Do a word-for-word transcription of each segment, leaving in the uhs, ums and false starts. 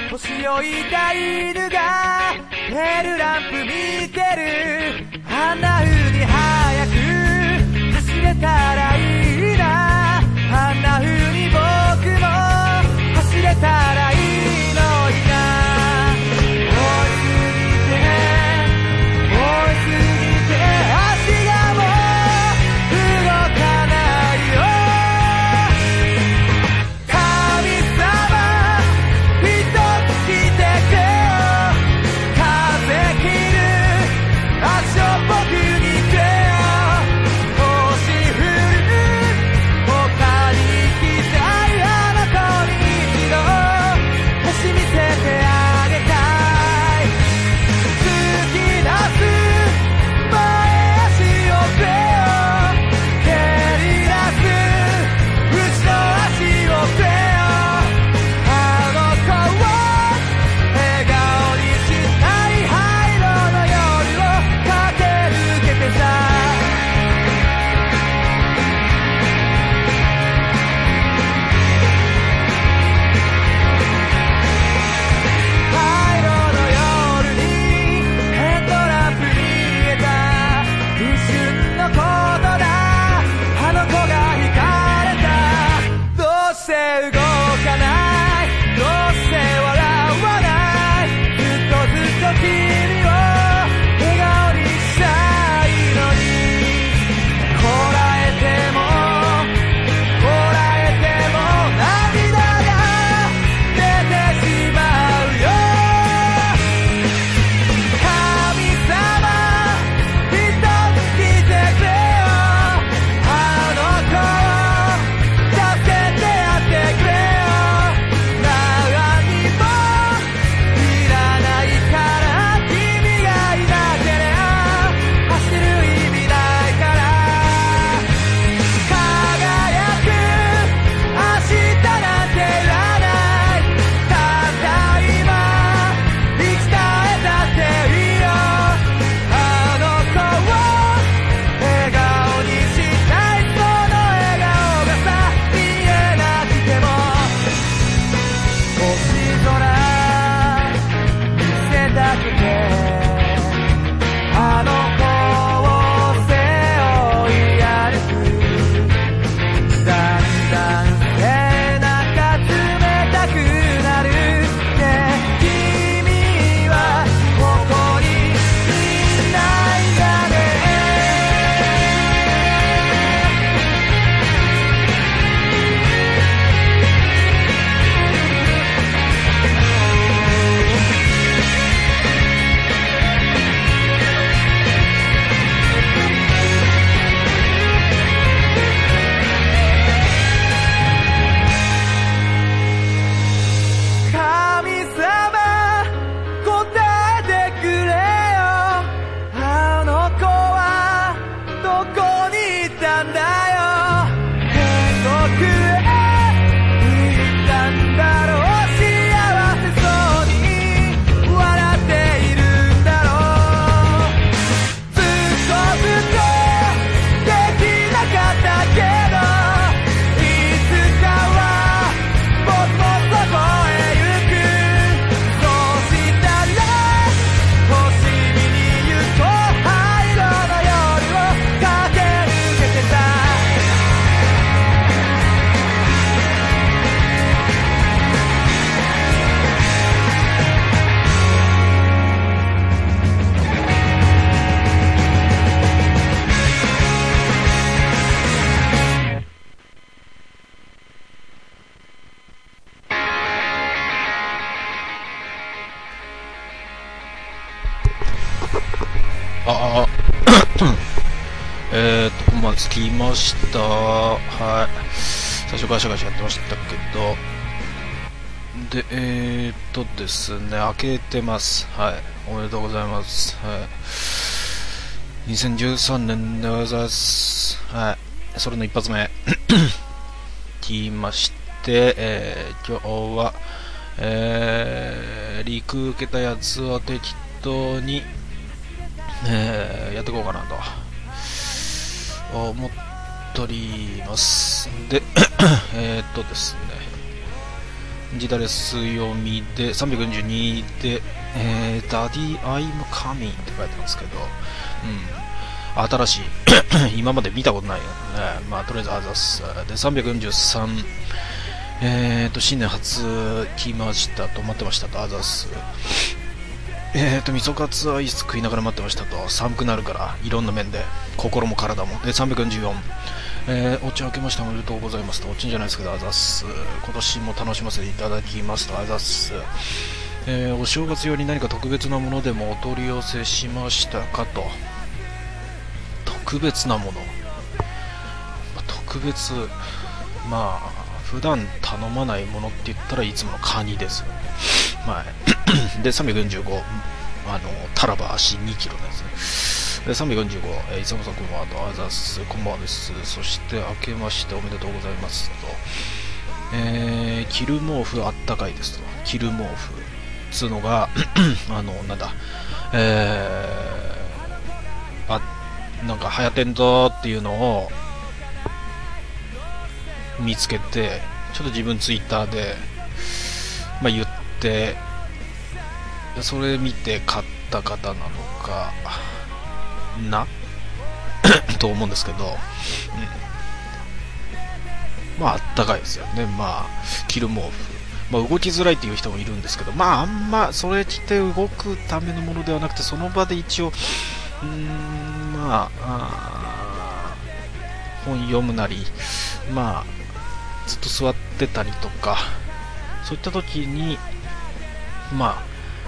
星をいた犬がテールランプ見てる。あんな風に早く走れたらいいな。あんな風に僕も走れたらいいのにな。追いすぎて追いすぎて足がもう動かないよ。神様一つ来てくれよ。風切る足を僕にくれよ。星降る他に行きたいあの子に一度星見せてあげたい。突き出す前足をくれよ。蹴り出す後ろ足をくれよ。あの子を笑顔にしたい灰色の夜を駆け抜けてさ。灰色の夜にヘッドランプ見えた。一瞬のことだあの子が惹かれた。どうして動かない。どうして笑わない。ずっとずっと君を笑顔にしたいのに。こらえてもこらえても涙が出てしまうよ。神様一つ来てくれよ。あの子を助けてやってくれよ。何もいらないから君がいなければ走る意味ないから。輝く明日なんていらない。たった今生き絶えたっていいよ。あの子を笑顔にしたい。その笑顔がさ見えなくても星空見せたくてあの子を背負い歩く。だんだん背中冷たくなるって君はここにいないんだね。神様答えてくれよ。あの子はどこにいたんだよ。天国へ行ったんだろう。幸せそうに笑っているんだろう。ずっとずっとできなかったけどいつかは僕もそこへ行く。そうしたら星見に行こう。灰色の夜を駆け抜けてさ。 ああえーと、まあ、着きました。はい。最初ガシャガシャやってましたけど。で、えーとですね、開けてます。はい。おめでとうございます。はい。にせんじゅうさんねんでございます。はい。それの一発目。来まして、えー、今日は、えー、リク受けたやつを適当に、えー、やっていこうかなと思っております。で、えーっとですね、 ジダレス読みでさんびゃくよんじゅうにで、えー、ダディ・アイム・カミンって書いてますけど、うん、新しい今まで見たことないよね。まあとりあえずあざっす。でさんびゃくよんじゅうさん、えーと新年初来ましたと、待ってましたと、あざっす。えーと味噌カツアイス食いながら待ってましたと、寒くなるからいろんな面で心も体も。でさんびゃくよんじゅうよん、えー、お茶明けましておめでとうございますと、おちんじゃないですけどあざっす。今年も楽しませていただきますと、あざっす。えー、お正月用に何か特別なものでもお取り寄せしましたかと。特別なもの、まあ、特別、まあ普段頼まないものって言ったらいつものカニですよね。はい、でさんびゃくよんじゅうご、あのタラバ足にキロですね。でさんびゃくよんじゅうご、えー、いつもさんこんばんはと、あざっす、こんばんはです。そして明けましておめでとうございますと、えー、着る毛布あったかいですと。着る毛布つうのがあのなんだ、えー、あなんか流行ってんぞっていうのを見つけて、ちょっと自分ツイッターで、まあ、言って、それ見て買った方なのかなと思うんですけど、うん、まああったかいですよね。まあ着る毛布、まあ、動きづらいっていう人もいるんですけど、まああんまそれ着て動くためのものではなくて、その場で一応うーんまあ、あ本読むなり、まあずっと座ってたりとか、そういった時にまあ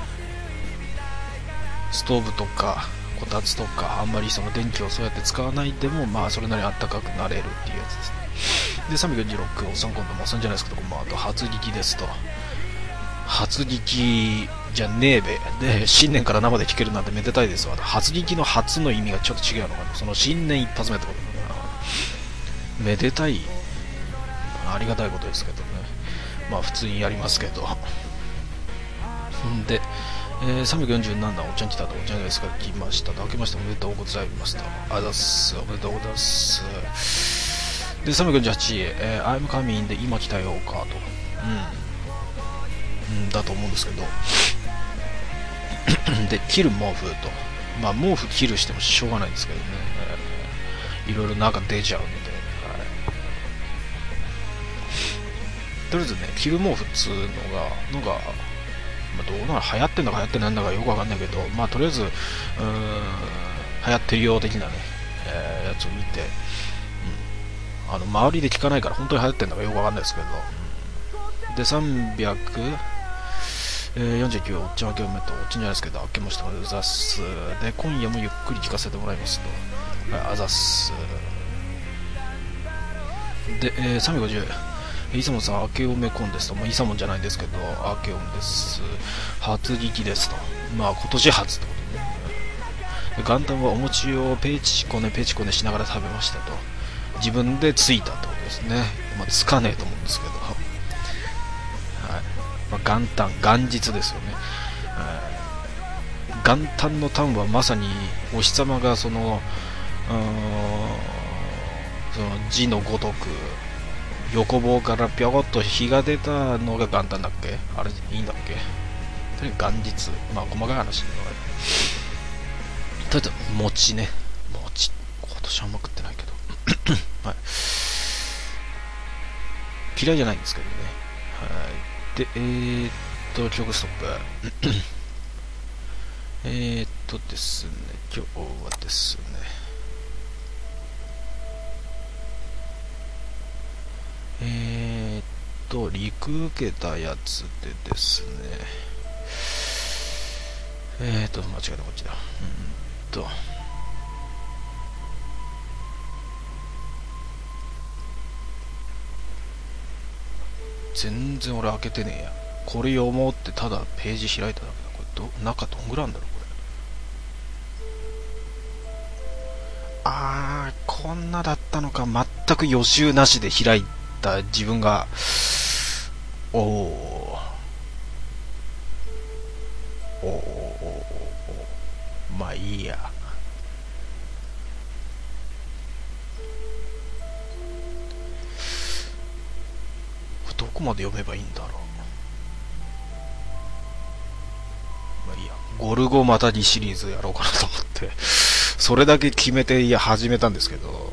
ストーブとかこたつとかあんまりその電気をそうやって使わないでも、まあそれなりにあったかくなれるっていうやつですね。でさんびゃくよんじゅうろく、おっさん今度もおっさんじゃないですけど、まあ、あと初聞きですと。初聞きじゃねえべで、新年から生で聞けるなんてめでたいですわ。初聞きの初の意味がちょっと違うのかな。その新年一発目ってことだな。めでたい、ありがたいことですけどね。まあ普通にやりますけど。んで、えー、さんびゃくよんじゅうなな、おっちゃん来たと、おっちゃんですから来ましたと、明けましておめでとうございますと、ありがとうございます、おめでとうございます。でさんびゃくよんじゅうはち、えー、I'm coming で今来たよかと、うん、うん、だと思うんですけどで切る毛布と、まあ毛布切るしてもしょうがないんですけどね、えー、いろいろ中出ちゃうので、はい、とりあえずね、切る毛布っつうのがなんか、まあ、どうなら流行ってんだか流行ってないんだかよくわかんないけど、まあとりあえずうーん流行ってるよう的なね、えー、やつを見て、うん、あの周りで聞かないから本当に流行ってんだかよくわかんないですけど、うん、でさんびゃくよんじゅうきゅう、おっちゃん明けおめでとう、おっちゃんじゃないですけど明けましておめでとうございます。で今夜もゆっくり聞かせてもらいますと、はい、あざっす。で、えー、さんびゃくごじゅう、イサモンさん、明けおめコンですと、まあ、イサモンじゃないんですけど、明けおめです。初聞きですと。まあ、今年初ってことね。元旦はお餅をペチコネペチコネしながら食べましたと。自分でついたってことですね。まあ、つかねえと思うんですけど。はい。まあ、元旦、元日ですよね。元旦の旦はまさにお日様がその、うーん、その字のごとく、横棒からぴょこっと日が出たのが元旦だっけ、あれいいんだっけ、とにかく元日、まあ細かい話で、とりあえず餅ね、餅今年あんま食ってないけどはい、嫌いじゃないんですけどね。はい。でえー、っと曲ストップえーっとですね、今日はですね、えー、っと陸受けたやつでですね、えー、っと間違えた、こっちだ、うんと全然俺開けてねえや。これ読もうってただページ開いただけだ。これど中どんぐらいあるんだろうこれ。あー、こんなだったのか。全く予習なしで開いた自分が、おーおーおーおー、まあいいや。どこまで読めばいいんだろう。 ゴルゴマタギシリーズやろうかなと思ってそれだけ決めていや始めたんですけど、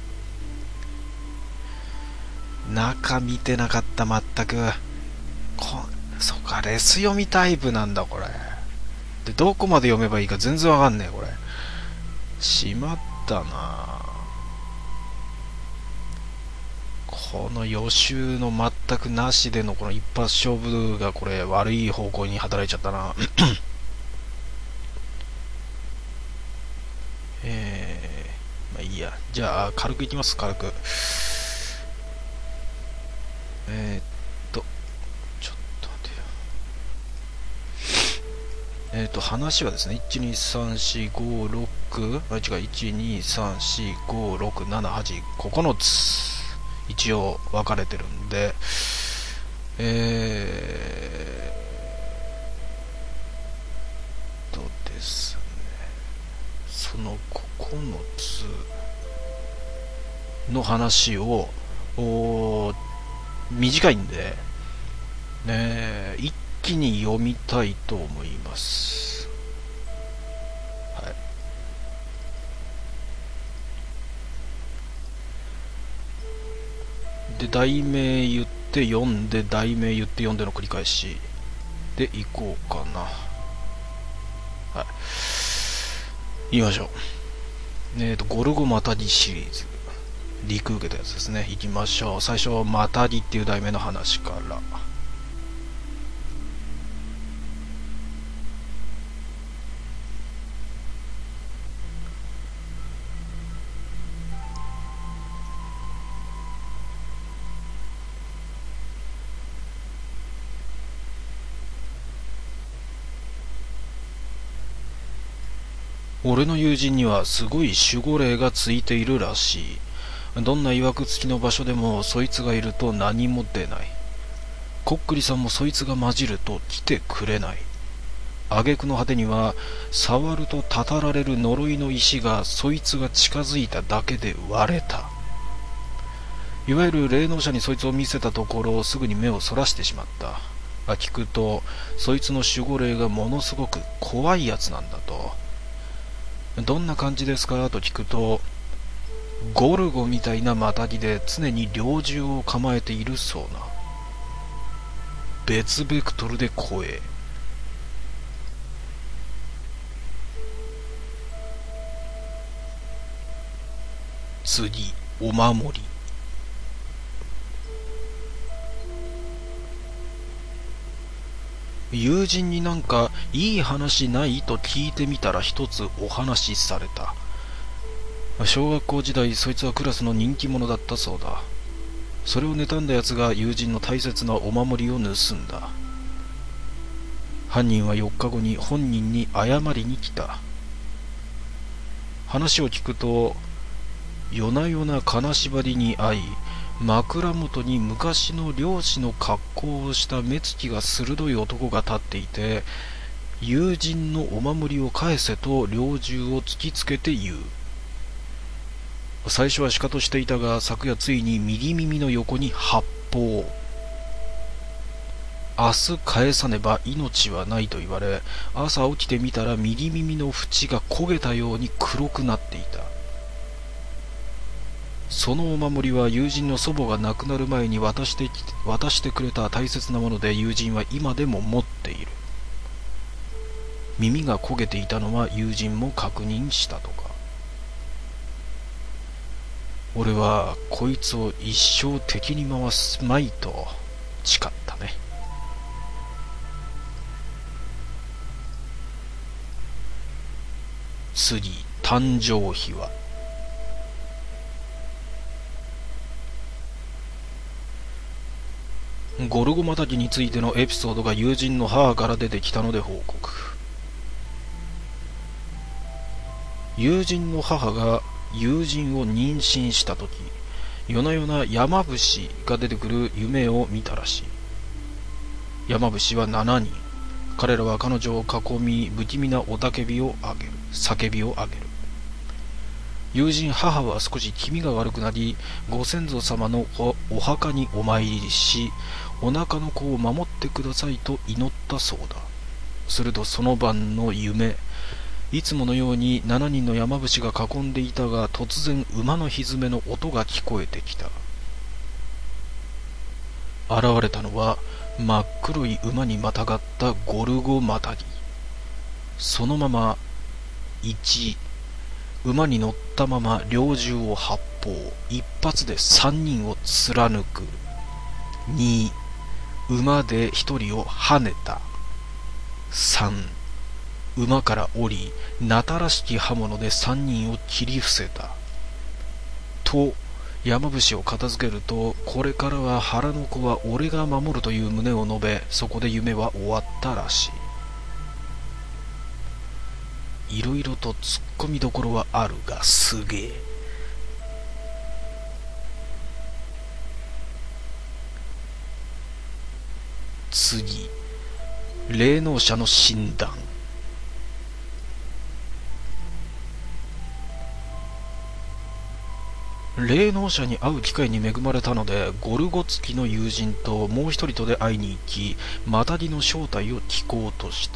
中見てなかった。全くこそっか、レス読みタイプなんだこれで。どこまで読めばいいか全然わかんねえ。これしまったな。この予習の全くなしでのこの一発勝負がこれ悪い方向に働いちゃったなえー、まあいいや。じゃあ軽くいきます。軽くえー、っとちょっと待てよ。えー、っと話はですね、いちにさんしごろくあ違ういちにさんしごろくななはちここのつ一応分かれてるんで、えー、とですね、そのここのつの話をお短いんで、ね、一気に読みたいと思います。はい。で題名言って読んで題名言って読んでの繰り返しでいこうかな。はい、言いましょう。えーとゴルゴマタギシリーズ陸受けたやつですね。行きましょう。最初マタギっていう題名の話から。俺の友人にはすごい守護霊がついているらしい。どんな曰く付きの場所でもそいつがいると何も出ない。こっくりさんもそいつが混じると来てくれない。挙句の果てには触るとたたられる呪いの石がそいつが近づいただけで割れた。いわゆる霊能者にそいつを見せたところすぐに目をそらしてしまった。聞くとそいつの守護霊がものすごく怖いやつなんだと。どんな感じですかと聞くと、ゴルゴみたいなマタギで常に猟銃を構えているそうな。別ベクトルで怖え。次、お守り。友人になんかいい話ないと聞いてみたら一つお話しされた。小学校時代そいつはクラスの人気者だったそうだ。それを妬んだ奴が友人の大切なお守りを盗んだ。犯人はよっかごに本人に謝りに来た。話を聞くと、夜な夜な金縛りに遭い、枕元に昔の漁師の格好をした目つきが鋭い男が立っていて、友人のお守りを返せと猟銃を突きつけて言う。最初はしかとしていたが、昨夜ついに右耳の横に発砲。明日返さねば命はないと言われ、朝起きてみたら右耳の縁が焦げたように黒くなっていた。そのお守りは友人の祖母が亡くなる前に渡してきて、渡してくれた大切なもので、友人は今でも持っている。耳が焦げていたのは友人も確認したとか。俺はこいつを一生敵に回すまいと誓ったね。次、誕生秘話。ゴルゴマタギについてのエピソードが友人の母から出てきたので報告。友人の母が友人を妊娠したとき、夜な夜な山伏が出てくる夢を見たらしい。山伏はしちにん。彼らは彼女を囲み、不気味な雄たけびを上げる、叫びを上げる。友人母は少し気味が悪くなり、ご先祖様の お, お墓にお参りし、お腹の子を守ってくださいと祈ったそうだ。 するとその晩の夢、いつものようにしちにんの山伏が囲んでいたが、突然馬の蹄の音が聞こえてきた。現れたのは真っ黒い馬にまたがったゴルゴマタギ。そのままいち、馬に乗ったまま猟銃を発砲、一発でさんにんを貫く。に、馬でひとりを跳ねた。さん、馬から降り、なたらしき刃物でさんにんを切り伏せた。と、山伏を片付けると、これからは腹の子は俺が守るという旨を述べ、そこで夢は終わったらしい。いろいろと突っ込みどころはあるが、すげえ。次、霊能者の診断。霊能者に会う機会に恵まれたので、ゴルゴ付きの友人ともう一人とで会いに行き、マタギの正体を聞こうとした。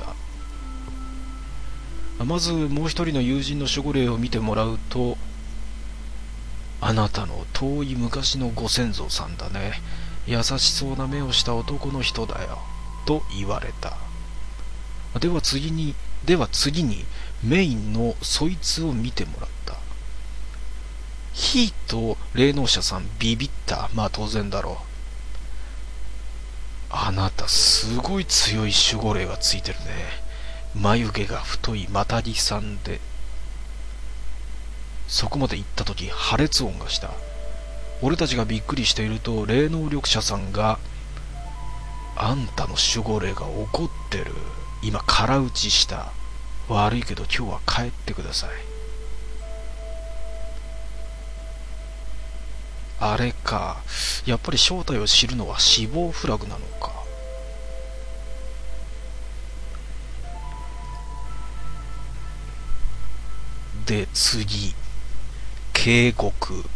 まずもう一人の友人の守護霊を見てもらうと、あなたの遠い昔のご先祖さんだね。優しそうな目をした男の人だよ。と言われた。では次に、では次にメインのそいつを見てもらった。ヒーと霊能者さんビビった。まあ当然だろう。あなたすごい強い守護霊がついてるね。眉毛が太いマタギさんで。そこまで行った時破裂音がした。俺たちがびっくりしていると、霊能力者さんが、あんたの守護霊が怒ってる。今空打ちした。悪いけど今日は帰ってください。あれか、やっぱり正体を知るのは死亡フラグなのか。で次、警告。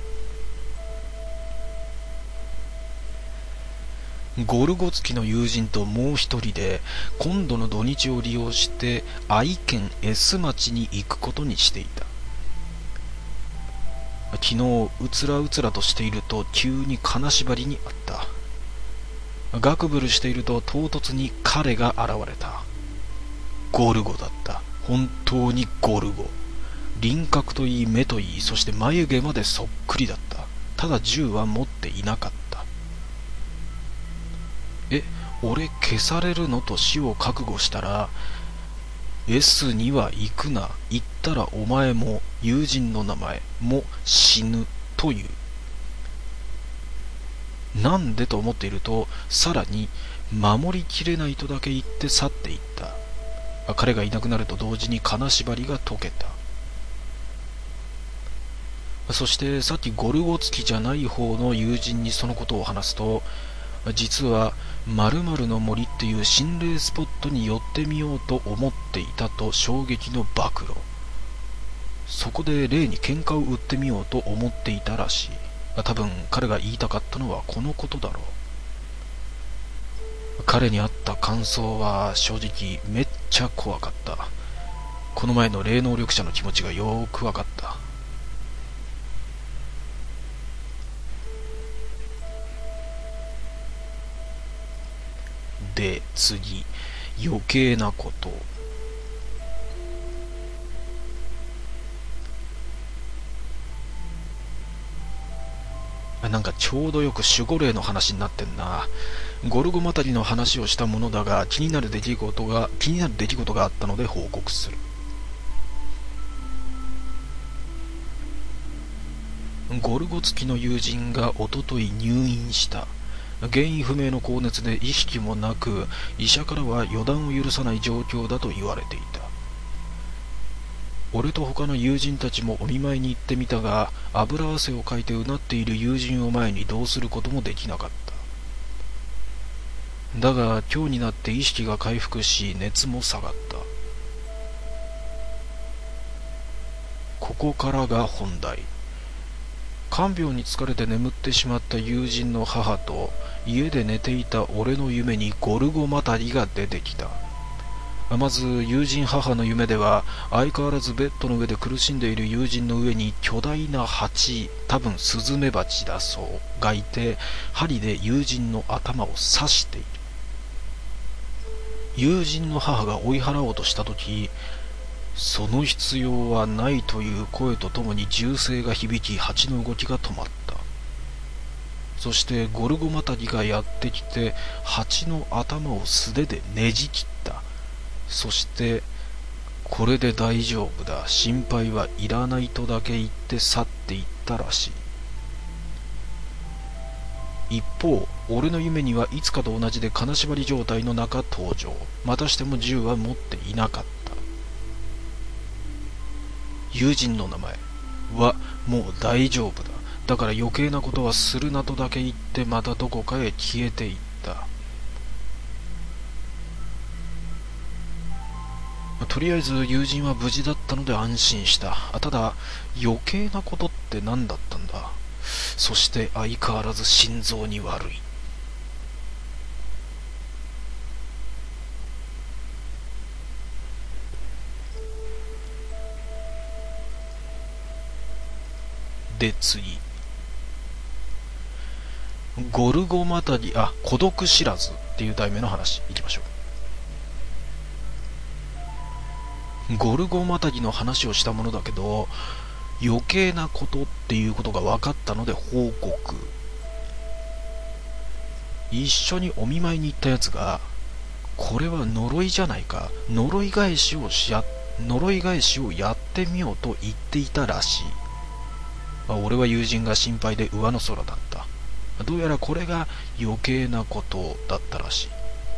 ゴルゴ付きの友人ともう一人で今度の土日を利用して愛県 S 町に行くことにしていた。昨日うつらうつらとしていると急に金縛りにあった。ガクブルしていると唐突に彼が現れた。ゴルゴだった。本当にゴルゴ。輪郭といい目といい、そして眉毛までそっくりだった。ただ銃は持っていなかった。え、俺消されるのと死を覚悟したら、S には行くな。行ったらお前も友人の名前も死ぬという。なんでと思っていると、さらに守りきれないとだけ言って去っていった。彼がいなくなると同時に金縛りが解けた。そしてさっきゴルゴ付きじゃない方の友人にそのことを話すと、実は〇〇の森っていう心霊スポットに寄ってみようと思っていたと衝撃の暴露。そこで霊に喧嘩を売ってみようと思っていたらしい。多分彼が言いたかったのはこのことだろう。彼に会った感想は正直めっちゃ怖かった。この前の霊能力者の気持ちがよーくわかった。で次、余計なこと。なんかちょうどよく守護霊の話になってんな。ゴルゴマタリの話をしたものだが、気になる出来事が気になる出来事があったので報告する。ゴルゴ付きの友人がおととい入院した。原因不明の高熱で意識もなく、医者からは予断を許さない状況だと言われていた。俺と他の友人たちもお見舞いに行ってみたが、油汗をかいてうなっている友人を前にどうすることもできなかった。だが今日になって意識が回復し、熱も下がった。ここからが本題。看病に疲れて眠ってしまった友人の母と家で寝ていた俺の夢にゴルゴマタリが出てきた。 まず友人母の夢では、相変わらずベッドの上で苦しんでいる友人の上に巨大な蜂、多分スズメバチだそうがいて、針で友人の頭を刺している。友人の母が追い払おうとしたとき、その必要はないという声とともに銃声が響き、蜂の動きが止まった。そしてゴルゴマタギがやってきて、蜂の頭を素手でねじ切った。そしてこれで大丈夫だ、心配はいらないとだけ言って去っていったらしい。一方、俺の夢にはいつかと同じで金縛り状態の中登場。またしても銃は持っていなかった。友人の名前はもう大丈夫だ、だから余計なことはするなとだけ言って、またどこかへ消えていった。とりあえず友人は無事だったので安心した。ただ余計なことって何だったんだ。そして相変わらず心臓に悪い。で次、ゴルゴマタギ、あ、孤独知らずっていう題名の話いきましょう。ゴルゴマタギの話をしたものだけど、余計なことっていうことが分かったので報告。一緒にお見舞いに行ったやつが、これは呪いじゃないか、呪い返しをしや呪い返しをやってみようと言っていたらしい。俺は友人が心配で上の空だった。どうやらこれが余計なことだったらしい。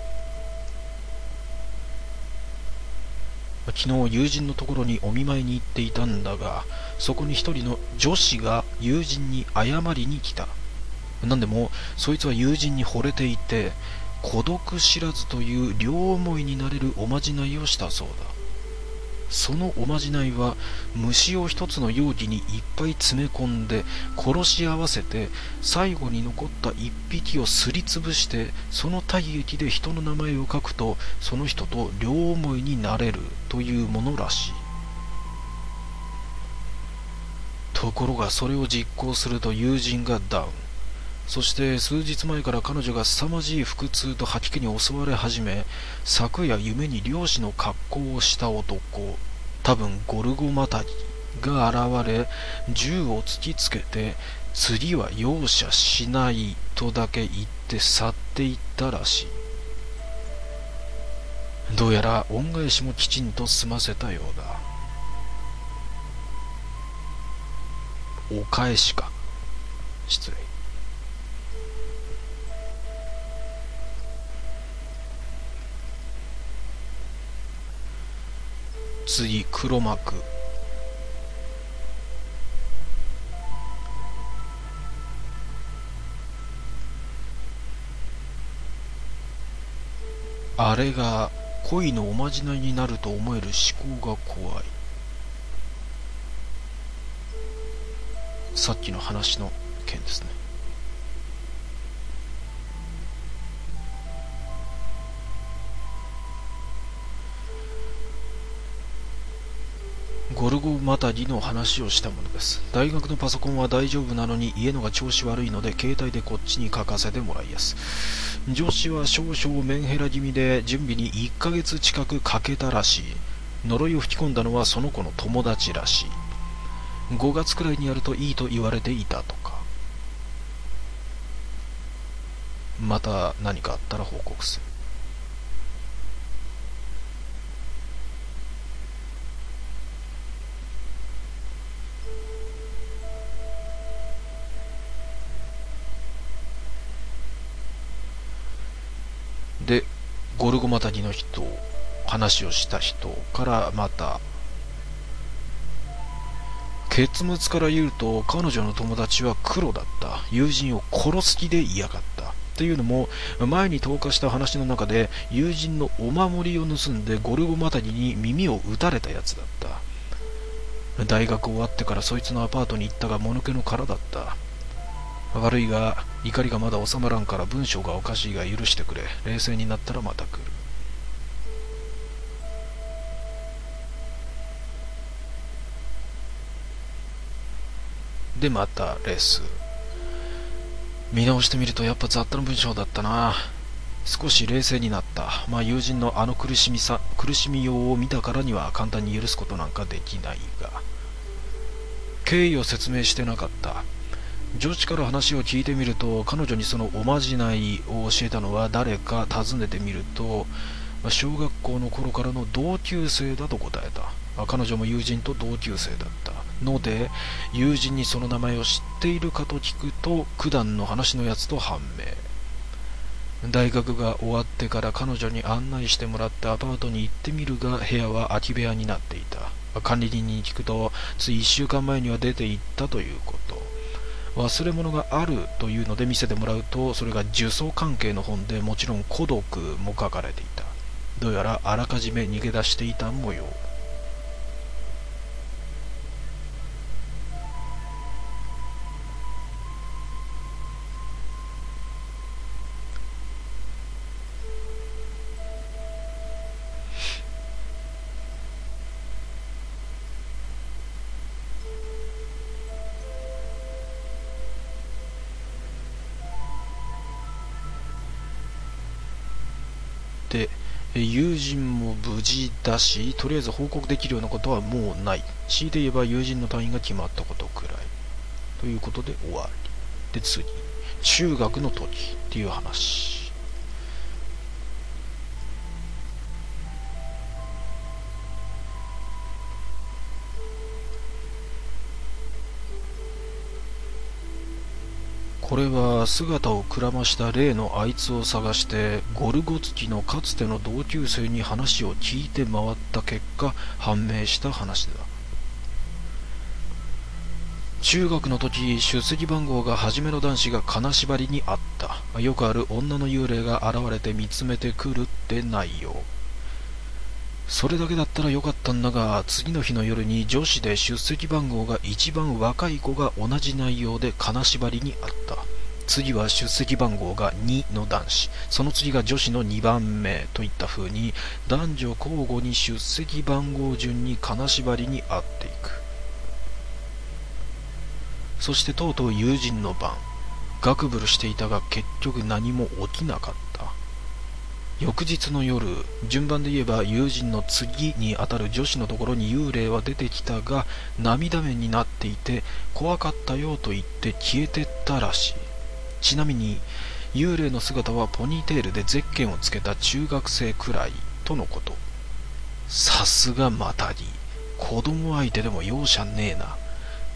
昨日友人のところにお見舞いに行っていたんだが、そこに一人の女子が友人に謝りに来た。なんでもそいつは友人に惚れていて、孤独知らずという両思いになれるおまじないをしたそうだ。そのおまじないは虫を一つの容器にいっぱい詰め込んで殺し合わせて、最後に残った一匹をすりつぶして、その体液で人の名前を書くと、その人と両思いになれるというものらしい。ところがそれを実行すると友人がダウン。そして数日前から彼女が凄まじい腹痛と吐き気に襲われ始め、昨夜夢に漁師の格好をした男、多分ゴルゴマタギが現れ、銃を突きつけて、次は容赦しないとだけ言って去っていったらしい。どうやら恩返しもきちんと済ませたようだ。お返しか。失礼。次、黒幕。あれが恋のおまじないになると思える思考が怖い。さっきの話の件ですね。ゴルゴマタギの話をしたものです。大学のパソコンは大丈夫なのに家のが調子悪いので携帯でこっちに書かせてもらいやす。上司は少々メンヘラ気味で準備にいっかげつ近くかけたらしい。呪いを吹き込んだのはその子の友達らしい。ごがつくらいにやるといいと言われていたとか。また何かあったら報告する。で、ゴルゴマタギの人、話をした人からまた、結末から言うと彼女の友達は黒だった。友人を殺す気で嫌がった。っていうのも、前に投下した話の中で友人のお守りを盗んでゴルゴマタギに耳を打たれたやつだった。大学終わってからそいつのアパートに行ったが、もぬけの殻だった。悪いが怒りがまだ収まらんから文章がおかしいが許してくれ。冷静になったらまた来る。 でまたレス。見直してみるとやっぱ雑多な文章だったな。少し冷静になった。まあ友人のあの苦しみさ苦しみようを見たからには簡単に許すことなんかできないが、経緯を説明してなかった。上司から話を聞いてみると、彼女にそのおまじないを教えたのは誰か尋ねてみると、小学校の頃からの同級生だと答えた。彼女も友人と同級生だったので、友人にその名前を知っているかと聞くと、九段の話のやつと判明。大学が終わってから彼女に案内してもらってアパートに行ってみるが、部屋は空き部屋になっていた。管理人に聞くと、ついいっしゅうかんまえには出て行ったということ。忘れ物があるというので見せてもらうと、それが呪詛関係の本で、もちろん孤独も書かれていた。どうやらあらかじめ逃げ出していた模様。で、友人も無事だし、とりあえず報告できるようなことはもうない。強いて言えば友人の退院が決まったことくらい。ということで終わり。で次、中学の時っていう話。これは姿をくらました例のあいつを探して、ゴルゴ月のかつての同級生に話を聞いて回った結果判明した話だ。中学の時、出席番号が初めの男子が金縛りにあった。よくある女の幽霊が現れて見つめてくるって内容。それだけだったらよかったんだが、次の日の夜に女子で出席番号が一番若い子が同じ内容で金縛りにあった。次は出席番号がにの男子、その次が女子のにばんめといった風に、男女交互に出席番号順に金縛りにあっていく。そしてとうとう友人の番。ガクブルしていたが結局何も起きなかった。翌日の夜、順番で言えば友人の次にあたる女子のところに幽霊は出てきたが、涙目になっていて、怖かったよと言って消えてったらしい。ちなみに幽霊の姿はポニーテールでゼッケンをつけた中学生くらいとのこと。さすがマタギ、子供相手でも容赦ねえな。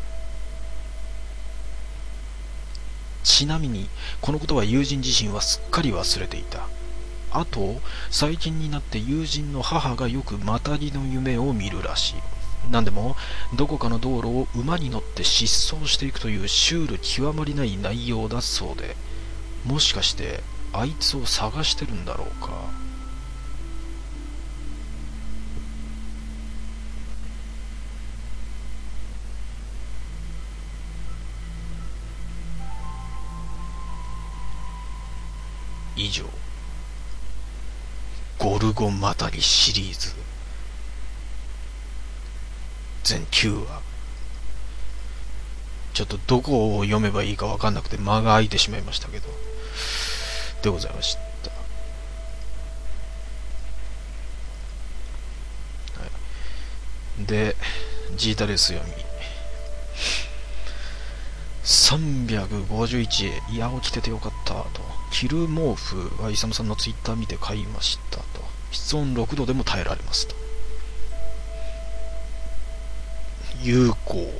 ちなみにこのことは友人自身はすっかり忘れていた。あと最近になって友人の母がよくマタギの夢を見るらしい。なんでもどこかの道路を馬に乗って疾走していくというシュール極まりない内容だそうで、もしかしてあいつを探してるんだろうか。以上、ゴルゴマタギシリーズ全きゅうわ。ちょっとどこを読めばいいか分かんなくて間が空いてしまいましたけど、でございました。はい、でジータレス読みさんびゃくごじゅういちえ、いや起きててよかったと。着る毛布はイサムさんのツイッター見て買いましたと。室温ろくどでも耐えられますと。有効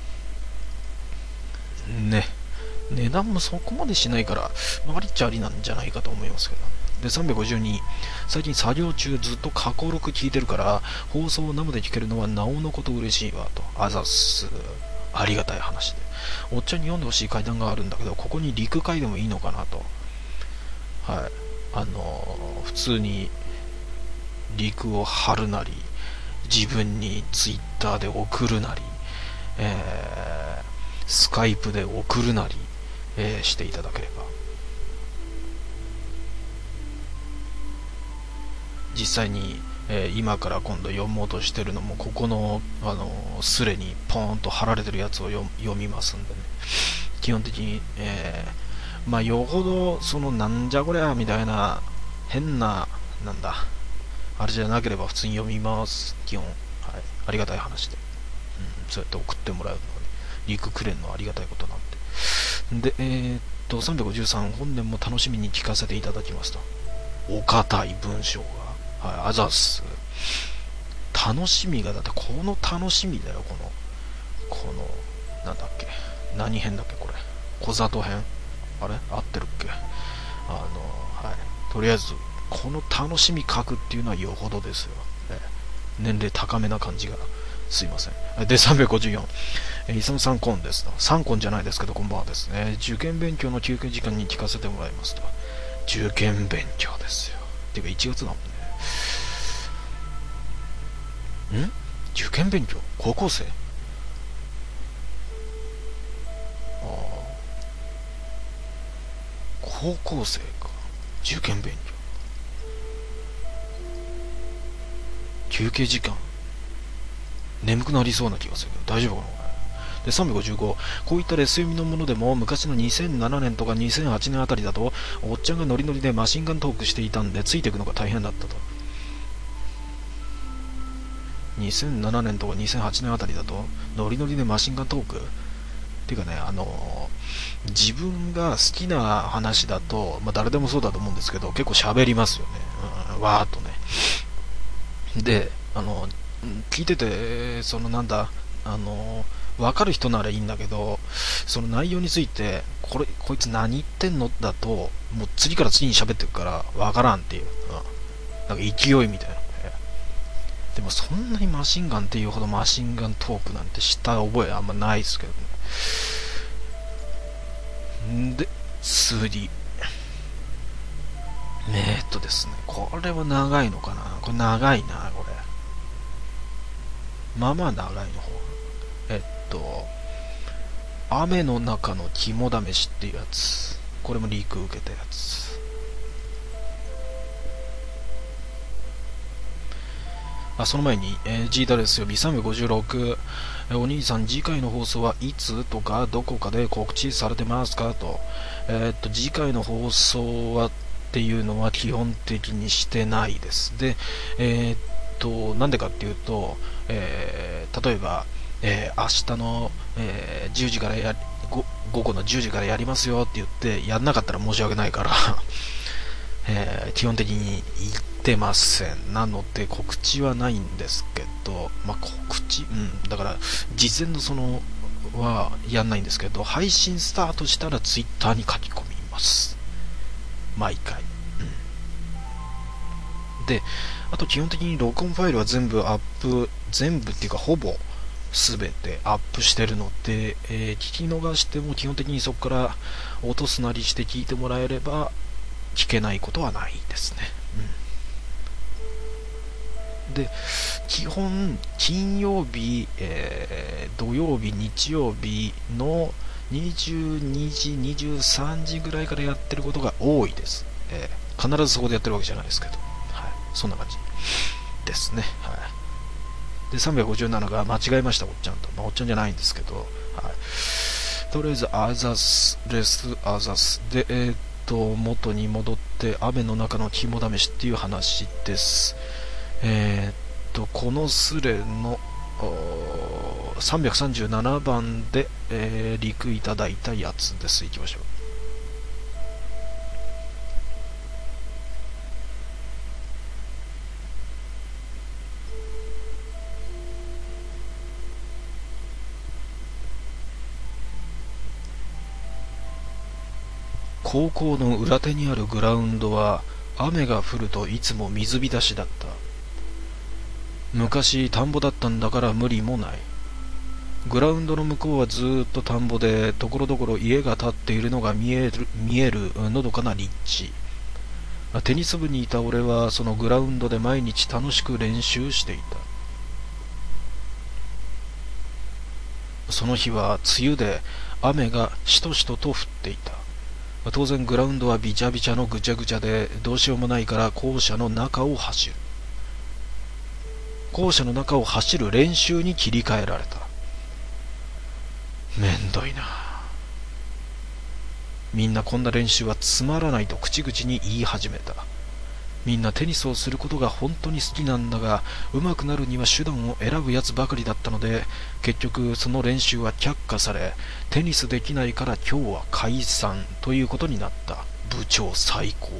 ね。値段もそこまでしないからありっちゃありなんじゃないかと思いますけど。でさんびゃくごじゅうに、最近作業中ずっと過去録聞いてるから放送を生で聞けるのはなおのこと嬉しいわと。あざっす、ありがたい話で。おっちゃんに読んでほしい階段があるんだけど、ここに陸階でもいいのかなと。はい、あのー、普通に陸を貼るなり、自分にツイッターで送るなり、えー、スカイプで送るなり、えー、していただければ。実際に、 えー、今から今度読もうとしてるのもここの、あのー、スレにポーンと貼られてるやつを読読みますんでね、基本的に、えー、まあよほどそのなんじゃこりゃみたいな変ななんだあれじゃなければ普通に読みます。基本、はい、ありがたい話で、うん、そうやって送ってもらうのがね、リークくれんのはありがたいことなんで。で、えー、っとさんびゃくごじゅうさん、本年も楽しみに聞かせていただきますと。お堅い文章が、はい、あざっす。楽しみが、だってこの楽しみだよ、このこのなんだっけ、何編だっけこれ、小里編、あれ合ってるっけ、あのはい、とりあえずこの楽しみ書くっていうのはよほどですよ、え年齢高めな感じがすいません。でさんびゃくごじゅうよん、えイサムさんコンですと、さんコンじゃないですけどこんばんはですね。受験勉強の休憩時間に聞かせてもらいますと。受験勉強ですよ。ていうかいちがつだもんね。ん受験勉強、高校生、ああ高校生か、受験勉強、休憩時間眠くなりそうな気がするけど大丈夫かな。でさんびゃくごじゅうご、こういったレス読みのものでも昔のにせんななねんとかにせんはちねんあたりだとおっちゃんがノリノリでマシンガントークしていたんでついていくのが大変だったと。にせんななねんとかにせんはちねんあたりだとノリノリでマシンガントークっていうかね、あのー、自分が好きな話だと、まあ、誰でもそうだと思うんですけど結構喋りますよね、うん、わーっとね。で、あの聞いてて、そのなんだ、あの分かる人ならいいんだけど、その内容についてこれこいつ何言ってんのだともう次から次に喋ってるから分からんっていう、うん、なんか勢いみたいな。でもそんなにマシンガンっていうほどマシンガントークなんてした覚えあんまないですけどね。んで次、えーっとですね、これは長いのかな、これ長いな、これまあまあ長いの方。えっと雨の中の肝試しっていうやつ、これもリーク受けたやつ。あ、その前に、えー、G ダレスよりさんびゃくごじゅうろく、えー、お兄さん次回の放送はいつとかどこかで告知されてますかと。えー、っと次回の放送はっていうのは基本的にしてないです。で、えー、っとなんでかっていうと、えー、例えば、えー、明日の、えー、じゅうじからやご午後のじゅうじからやりますよって言ってやんなかったら申し訳ないからえー、基本的に言ってません。なので告知はないんですけど、まあ、告知、うん、だから事前のそのはやんないんですけど、配信スタートしたらツイッターに書き込みます。毎回。うん、で、あと基本的に録音ファイルは全部アップ、全部っていうかほぼ全てアップしてるので、えー、聞き逃しても基本的にそこから落とすなりして聞いてもらえれば聞けないことはないですね。うん、で、基本金曜日、えー、土曜日、日曜日のにじゅうにじ、にじゅうさんじぐらいからやってることが多いです。えー、必ずそこでやってるわけじゃないですけど、はい、そんな感じですね。はい、でさんびゃくごじゅうななが間違えました、おっちゃんと、まあ、おっちゃんじゃないんですけど、はい、とりあえずアザスレスアザスで、えー元に戻って雨の中の肝試しっていう話です。えー、っとこのスレのさんびゃくさんじゅうななばんで、えー、リクいただいたやつです。いきましょう。高校の裏手にあるグラウンドは雨が降るといつも水浸しだった。昔田んぼだったんだから無理もない。グラウンドの向こうはずーっと田んぼで、ところどころ家が建っているのが見える見えるのどかな立地。テニス部にいた俺はそのグラウンドで毎日楽しく練習していた。その日は梅雨で雨がしとしとと降っていた。当然グラウンドはびちゃびちゃのぐちゃぐちゃでどうしようもないから校舎の中を走る。 校舎の中を走る練習に切り替えられた。めんどいな。みんなこんな練習はつまらないと口々に言い始めた。みんなテニスをすることが本当に好きなんだが、上手くなるには手段を選ぶやつばかりだったので、結局その練習は却下され、テニスできないから今日は解散ということになった。部長最高。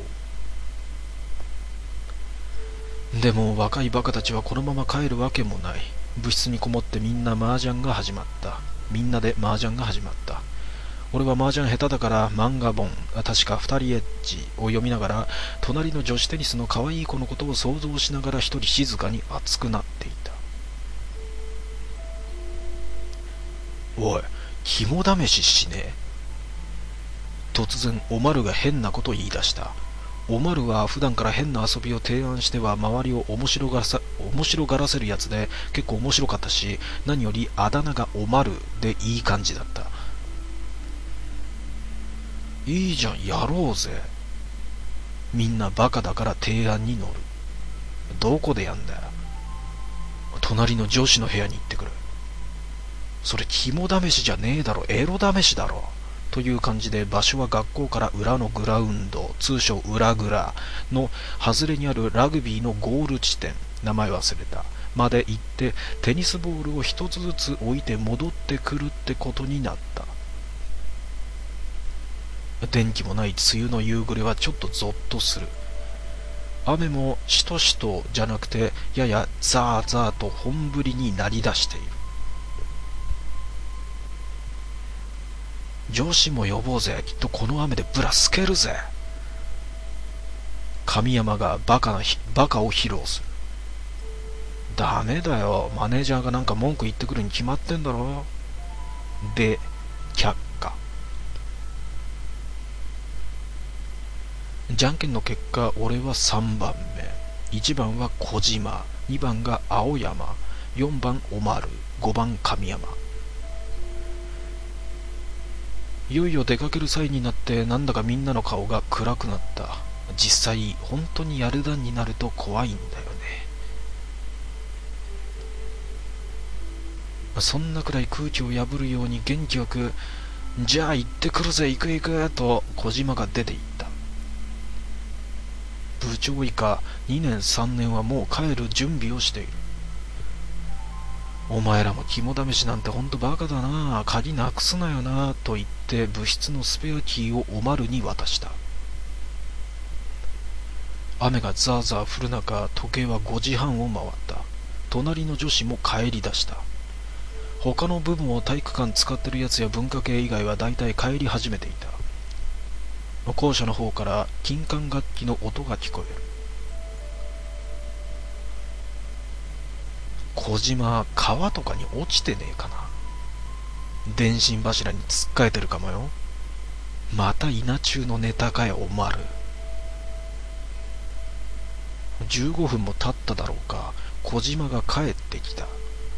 でも若いバカたちはこのまま帰るわけもない。部室にこもってみんな麻雀が始まった。みんなで麻雀が始まった。俺は麻雀下手だから漫画本、確か二人エッジを読みながら、隣の女子テニスの可愛い子のことを想像しながら一人静かに熱くなっていた。おい、肝試ししねえ。突然おまるが変なことを言い出した。おまるは普段から変な遊びを提案しては周りを面白がらさ面白がらせるやつで、結構面白かったし、何よりあだ名がおまるでいい感じだった。いいじゃん、やろうぜ。みんなバカだから提案に乗る。どこでやんだよ。隣の女子の部屋に行ってくる。それ肝試しじゃねえだろ、エロ試しだろ。という感じで、場所は学校から裏のグラウンド、通称裏グラの外れにあるラグビーのゴール地点、名前忘れた、まで行ってテニスボールを一つずつ置いて戻ってくるってことになった。電気もない梅雨の夕暮れはちょっとゾッとする。雨もしとしとじゃなくて、ややザーザーと本降りになりだしている。女子も呼ぼうぜ。きっとこの雨でブラ透けるぜ。神山がバカなバカを披露する。ダメだよ。マネージャーがなんか文句言ってくるに決まってんだろ。で、却下。じゃんけんの結果、俺はさんばんめ。いちばんは小島、にばんが青山、よんばんおまる、ごばん神山。いよいよ出かける際になって、なんだかみんなの顔が暗くなった。実際本当にやる段になると怖いんだよね。そんなくらい空気を破るように元気よく、じゃあ行ってくるぜ、行く行くと小島が出て行った。部長以下にねんさんねんはもう帰る準備をしている。お前らも肝試しなんてほんとバカだな、鍵なくすなよな、と言って部室のスペアキーをおまるに渡した。雨がザーザー降る中、時計はごじはんを回った。隣の女子も帰り出した。他の部分を体育館使ってるやつや文化系以外はだいたい帰り始めていた。校舎の方から金管楽器の音が聞こえる。小島、川とかに落ちてねえかな。電信柱に突っかえてるかもよ。また稲中のネタかよ、おまる。じゅうごふんも経っただろうか、小島が帰ってきた。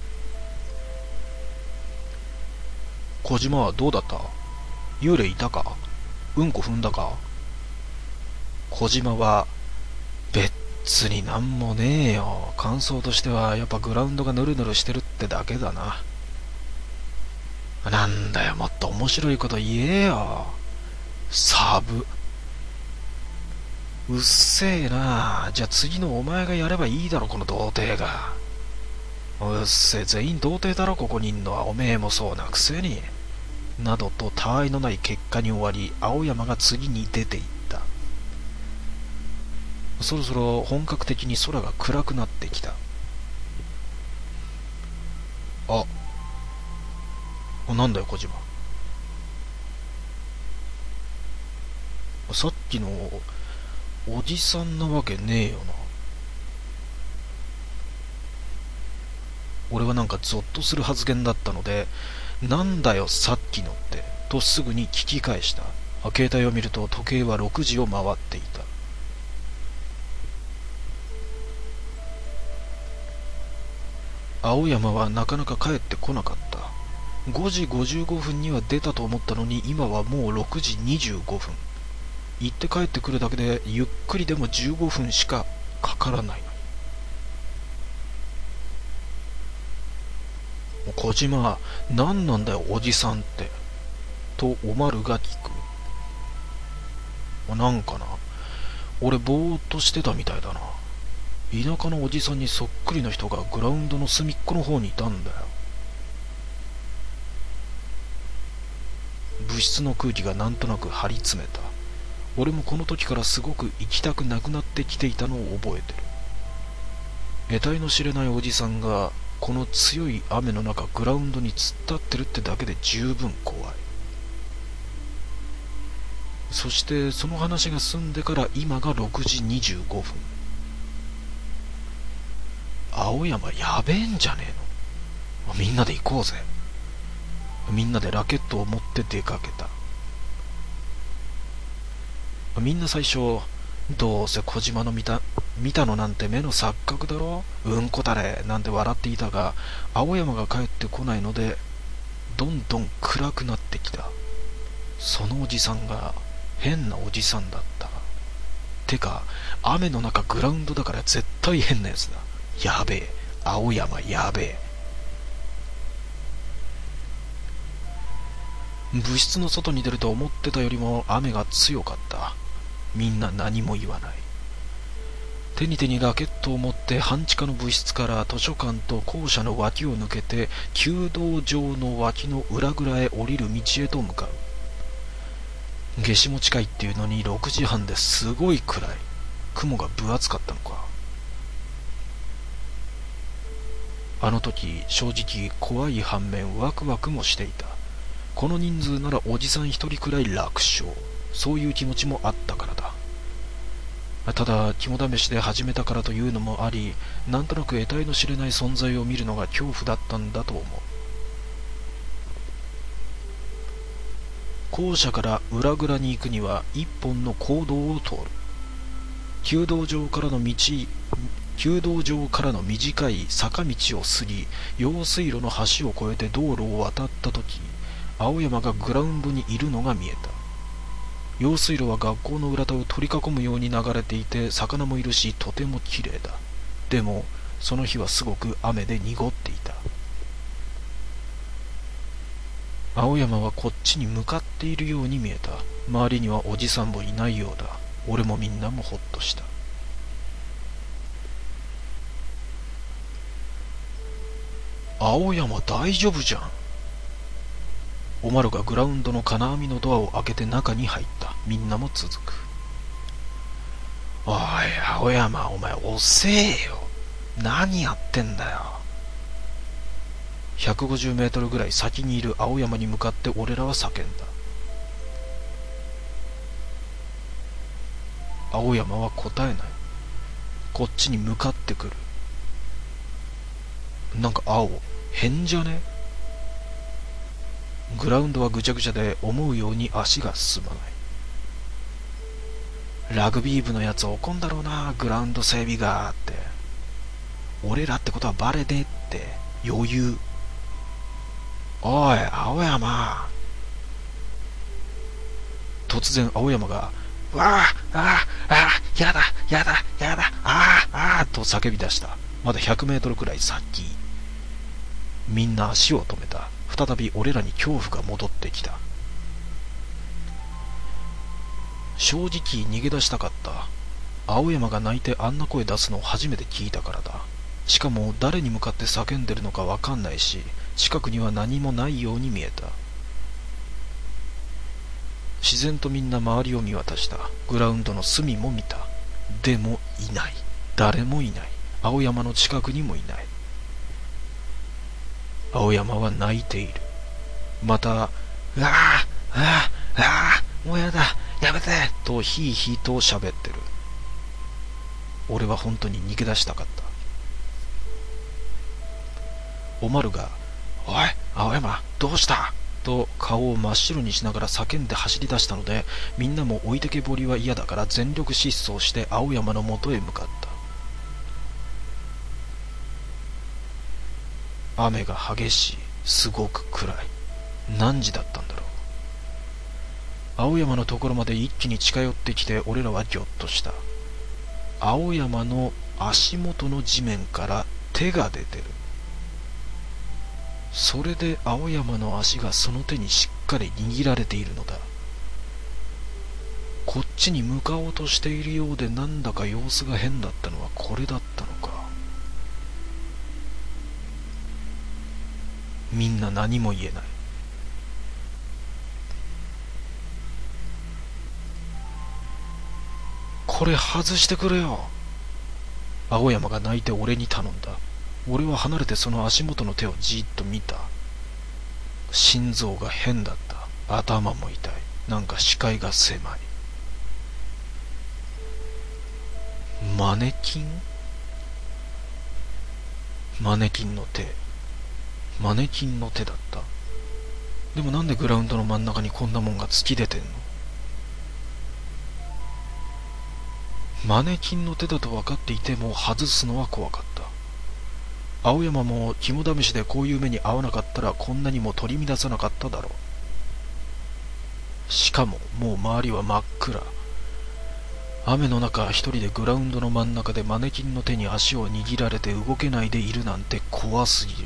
小島はどうだった？幽霊いたか？うんこ踏んだか？小島は、別になんもねえよ。感想としてはやっぱグラウンドがヌルヌルしてるってだけだな。なんだよ、もっと面白いこと言えよ。サブ。うっせえな。じゃあ次のお前がやればいいだろ、この童貞が。うっせえ、全員童貞だろ、ここにいんのは。おめえもそうなくせに。などと他愛のない結果に終わり、青山が次に出ていった。そろそろ本格的に空が暗くなってきた。あ、なんだよ小島。さっきのおじさんなわけねえよな。俺はなんかゾッとする発言だったので、なんだよさっきのってとすぐに聞き返した。携帯を見ると時計はろくじを回っていた。青山はなかなか帰ってこなかった。ごじごじゅうごふんには出たと思ったのに、今はもうろくじにじゅうごふん。行って帰ってくるだけでゆっくりでもじゅうごふんしかかからないのに。 小島、何なんだよおじさんって。とおまるが聞く。なんかな、俺ぼーっとしてたみたいだな。田舎のおじさんにそっくりの人がグラウンドの隅っこの方にいたんだよ。部室の空気がなんとなく張り詰めた。俺もこの時からすごく行きたくなくなってきていたのを覚えてる。得体の知れないおじさんがこの強い雨の中グラウンドに突っ立ってるってだけで十分怖い。そしてその話が済んでから今がろくじにじゅうごふん。青山やべえんじゃねえの。みんなで行こうぜ。みんなでラケットを持って出かけた。みんな最初、どうせ小島の見た、見たのなんて目の錯覚だろ、うんこだれなんて笑っていたが、青山が帰ってこないのでどんどん暗くなってきた。そのおじさんが変なおじさんだった。てか雨の中グラウンドだから絶対変なやつだ。やべえ、青山やべえ。部室の外に出ると思ってたよりも雨が強かった。みんな何も言わない。手に手にラケットを持って半地下の部室から図書館と校舎の脇を抜けて弓道場の脇の裏蔵へ降りる道へと向かう。夏至も近いっていうのにろくじはんですごい暗い。雲が分厚かったのか。あの時正直怖い反面ワクワクもしていた。この人数ならおじさん一人くらい楽勝、そういう気持ちもあったからだ。ただ肝試しで始めたからというのもあり、なんとなく得体の知れない存在を見るのが恐怖だったんだと思う。校舎から裏蔵に行くには一本の公道を通る。弓道場からの道弓道場からの短い坂道を過ぎ、用水路の橋を越えて道路を渡った時、青山がグラウンドにいるのが見えた。用水路は学校の裏手を取り囲むように流れていて、魚もいるしとてもきれいだ。でもその日はすごく雨で濁っていた。青山はこっちに向かっているように見えた。周りにはおじさんもいないようだ。俺もみんなもほっとした。青山大丈夫じゃん。おまるがグラウンドの金網のドアを開けて中に入った。みんなも続く。おい青山、お前遅えよ。何やってんだよ。ひゃくごじゅうメートルぐらい先にいる青山に向かって俺らは叫んだ。青山は答えない。こっちに向かってくる。なんか青変じゃね？グラウンドはぐちゃぐちゃで思うように足が進まない。ラグビー部のやつ怒んだろうな、グラウンド整備がって。俺らってことはバレねえって余裕。おい青山。突然青山がわああああやだやだやだあああと叫び出した。まだひゃくメートルくらい先。みんな足を止めた。再び俺らに恐怖が戻ってきた。正直逃げ出したかった。青山が泣いてあんな声出すのを初めて聞いたからだ。しかも誰に向かって叫んでるのかわかんないし、近くには何もないように見えた。自然とみんな周りを見渡した。グラウンドの隅も見た。でもいない。誰もいない。青山の近くにもいない。青山は泣いている。また、うわあ、ああ、ああ、もうやだ、やめてとヒーヒーと喋ってる。俺は本当に逃げ出したかった。おまるが、おい、青山、どうしたと顔を真っ白にしながら叫んで走り出したので、みんなも置いてけぼりは嫌だから全力疾走して青山の元へ向かった。雨が激しい。すごく暗い。何時だったんだろう。青山のところまで一気に近寄ってきて俺らはぎょっとした。青山の足元の地面から手が出てる。 それで青山の足がその手にしっかり握られているのだ。こっちに向かおうとしているようでなんだか様子が変だったのはこれだったのか。みんな何も言えない。これ外してくれよ。青山が泣いて俺に頼んだ。俺は離れてその足元の手をじーっと見た。心臓が変だった。頭も痛い。なんか視界が狭い。マネキン？マネキンの手。マネキンの手だった。でもなんでグラウンドの真ん中にこんなもんが突き出てんの？マネキンの手だと分かっていても外すのは怖かった。青山も肝試しでこういう目に遭わなかったらこんなにも取り乱さなかっただろう。しかももう周りは真っ暗。雨の中一人でグラウンドの真ん中でマネキンの手に足を握られて動けないでいるなんて怖すぎる。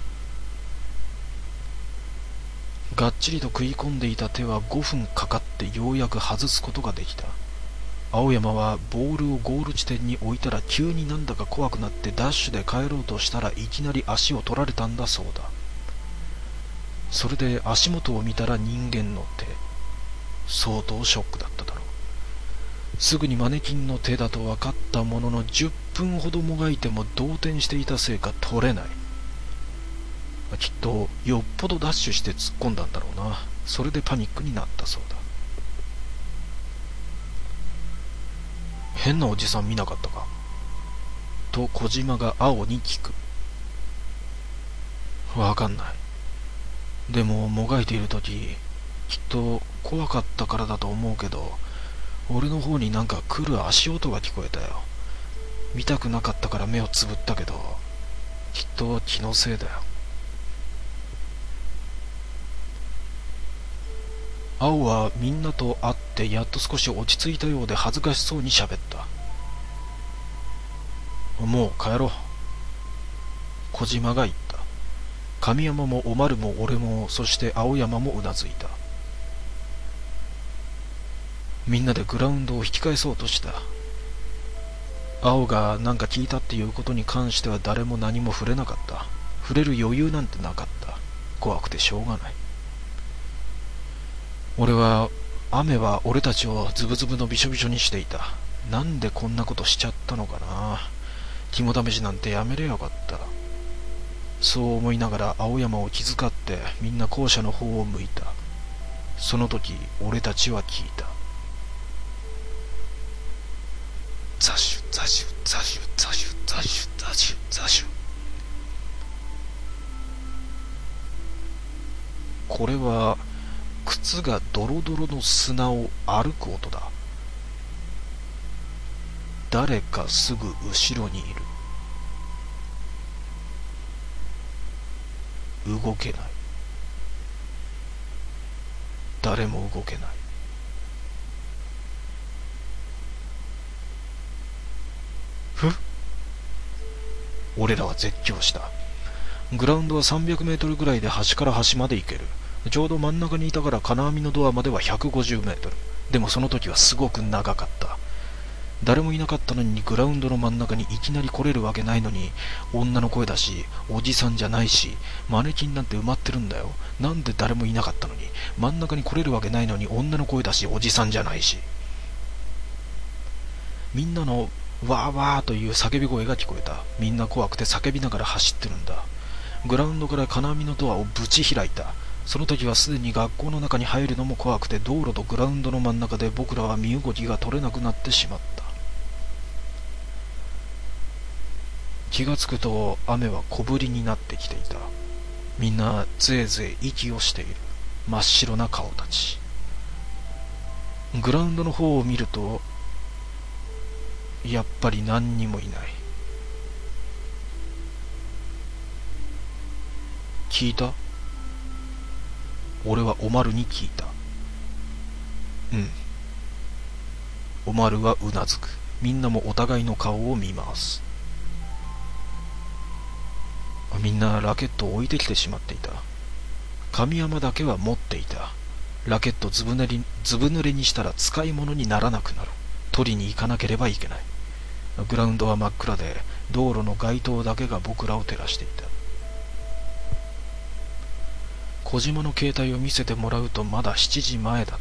がっちりと食い込んでいた手はごふんかかってようやく外すことができた。青山はボールをゴール地点に置いたら急になんだか怖くなってダッシュで帰ろうとしたらいきなり足を取られたんだそうだ。それで足元を見たら人間の手。相当ショックだっただろう。すぐにマネキンの手だと分かったもののじゅっぷんほどもがいても動転していたせいか取れない。きっとよっぽどダッシュして突っ込んだんだろうな。それでパニックになったそうだ。変なおじさん見なかったかと小島が青に聞く。わかんない。でももがいているとききっと怖かったからだと思うけど、俺の方になんか来る足音が聞こえたよ。見たくなかったから目をつぶったけど、きっと気のせいだよ。青はみんなと会ってやっと少し落ち着いたようで恥ずかしそうに喋った。もう帰ろう。小島が言った。神山もおまるも俺もそして青山もうなずいた。みんなでグラウンドを引き返そうとした。青が何か聞いたっていうことに関しては誰も何も触れなかった。触れる余裕なんてなかった。怖くてしょうがない。俺は雨は俺たちをズブズブのびしょびしょにしていた。なんでこんなことしちゃったのかな。肝試しなんてやめればよかった。そう思いながら青山を気遣ってみんな校舎の方を向いた。その時俺たちは聞いた。ザシュザシュザシュザシュザシュザシュザシュ。これは靴がドロドロの砂を歩く音だ。誰かすぐ後ろにいる。動けない。誰も動けない。ふっ。俺らは絶叫した。グラウンドはさんびゃくメートルぐらいで端から端まで行ける。ちょうど真ん中にいたから金網のドアまではひゃくごじゅうメートル。でもその時はすごく長かった。誰もいなかったのにグラウンドの真ん中にいきなり来れるわけないのに、女の声だしおじさんじゃないしマネキンなんて埋まってるんだよ。なんで誰もいなかったのに真ん中に来れるわけないのに女の声だしおじさんじゃないし。みんなのわーわーという叫び声が聞こえた。みんな怖くて叫びながら走ってるんだ。グラウンドから金網のドアをぶち開いた。その時はすでに学校の中に入るのも怖くて道路とグラウンドの真ん中で僕らは身動きが取れなくなってしまった。気がつくと雨は小降りになってきていた。みんなぜいぜい息をしている。真っ白な顔たち。グラウンドの方を見るとやっぱり何にもいない。聞いた？俺はおまるに聞いた。うん。おまるはうなずく。みんなもお互いの顔を見回す。みんなラケットを置いてきてしまっていた。 神山だけは持っていた。ラケットずぶ濡れ、ずぶ濡れにしたら使い物にならなくなる。取りに行かなければいけない。グラウンドは真っ暗で、道路の街灯だけが僕らを照らしていた。小島の携帯を見せてもらうとまだしちじまえだった。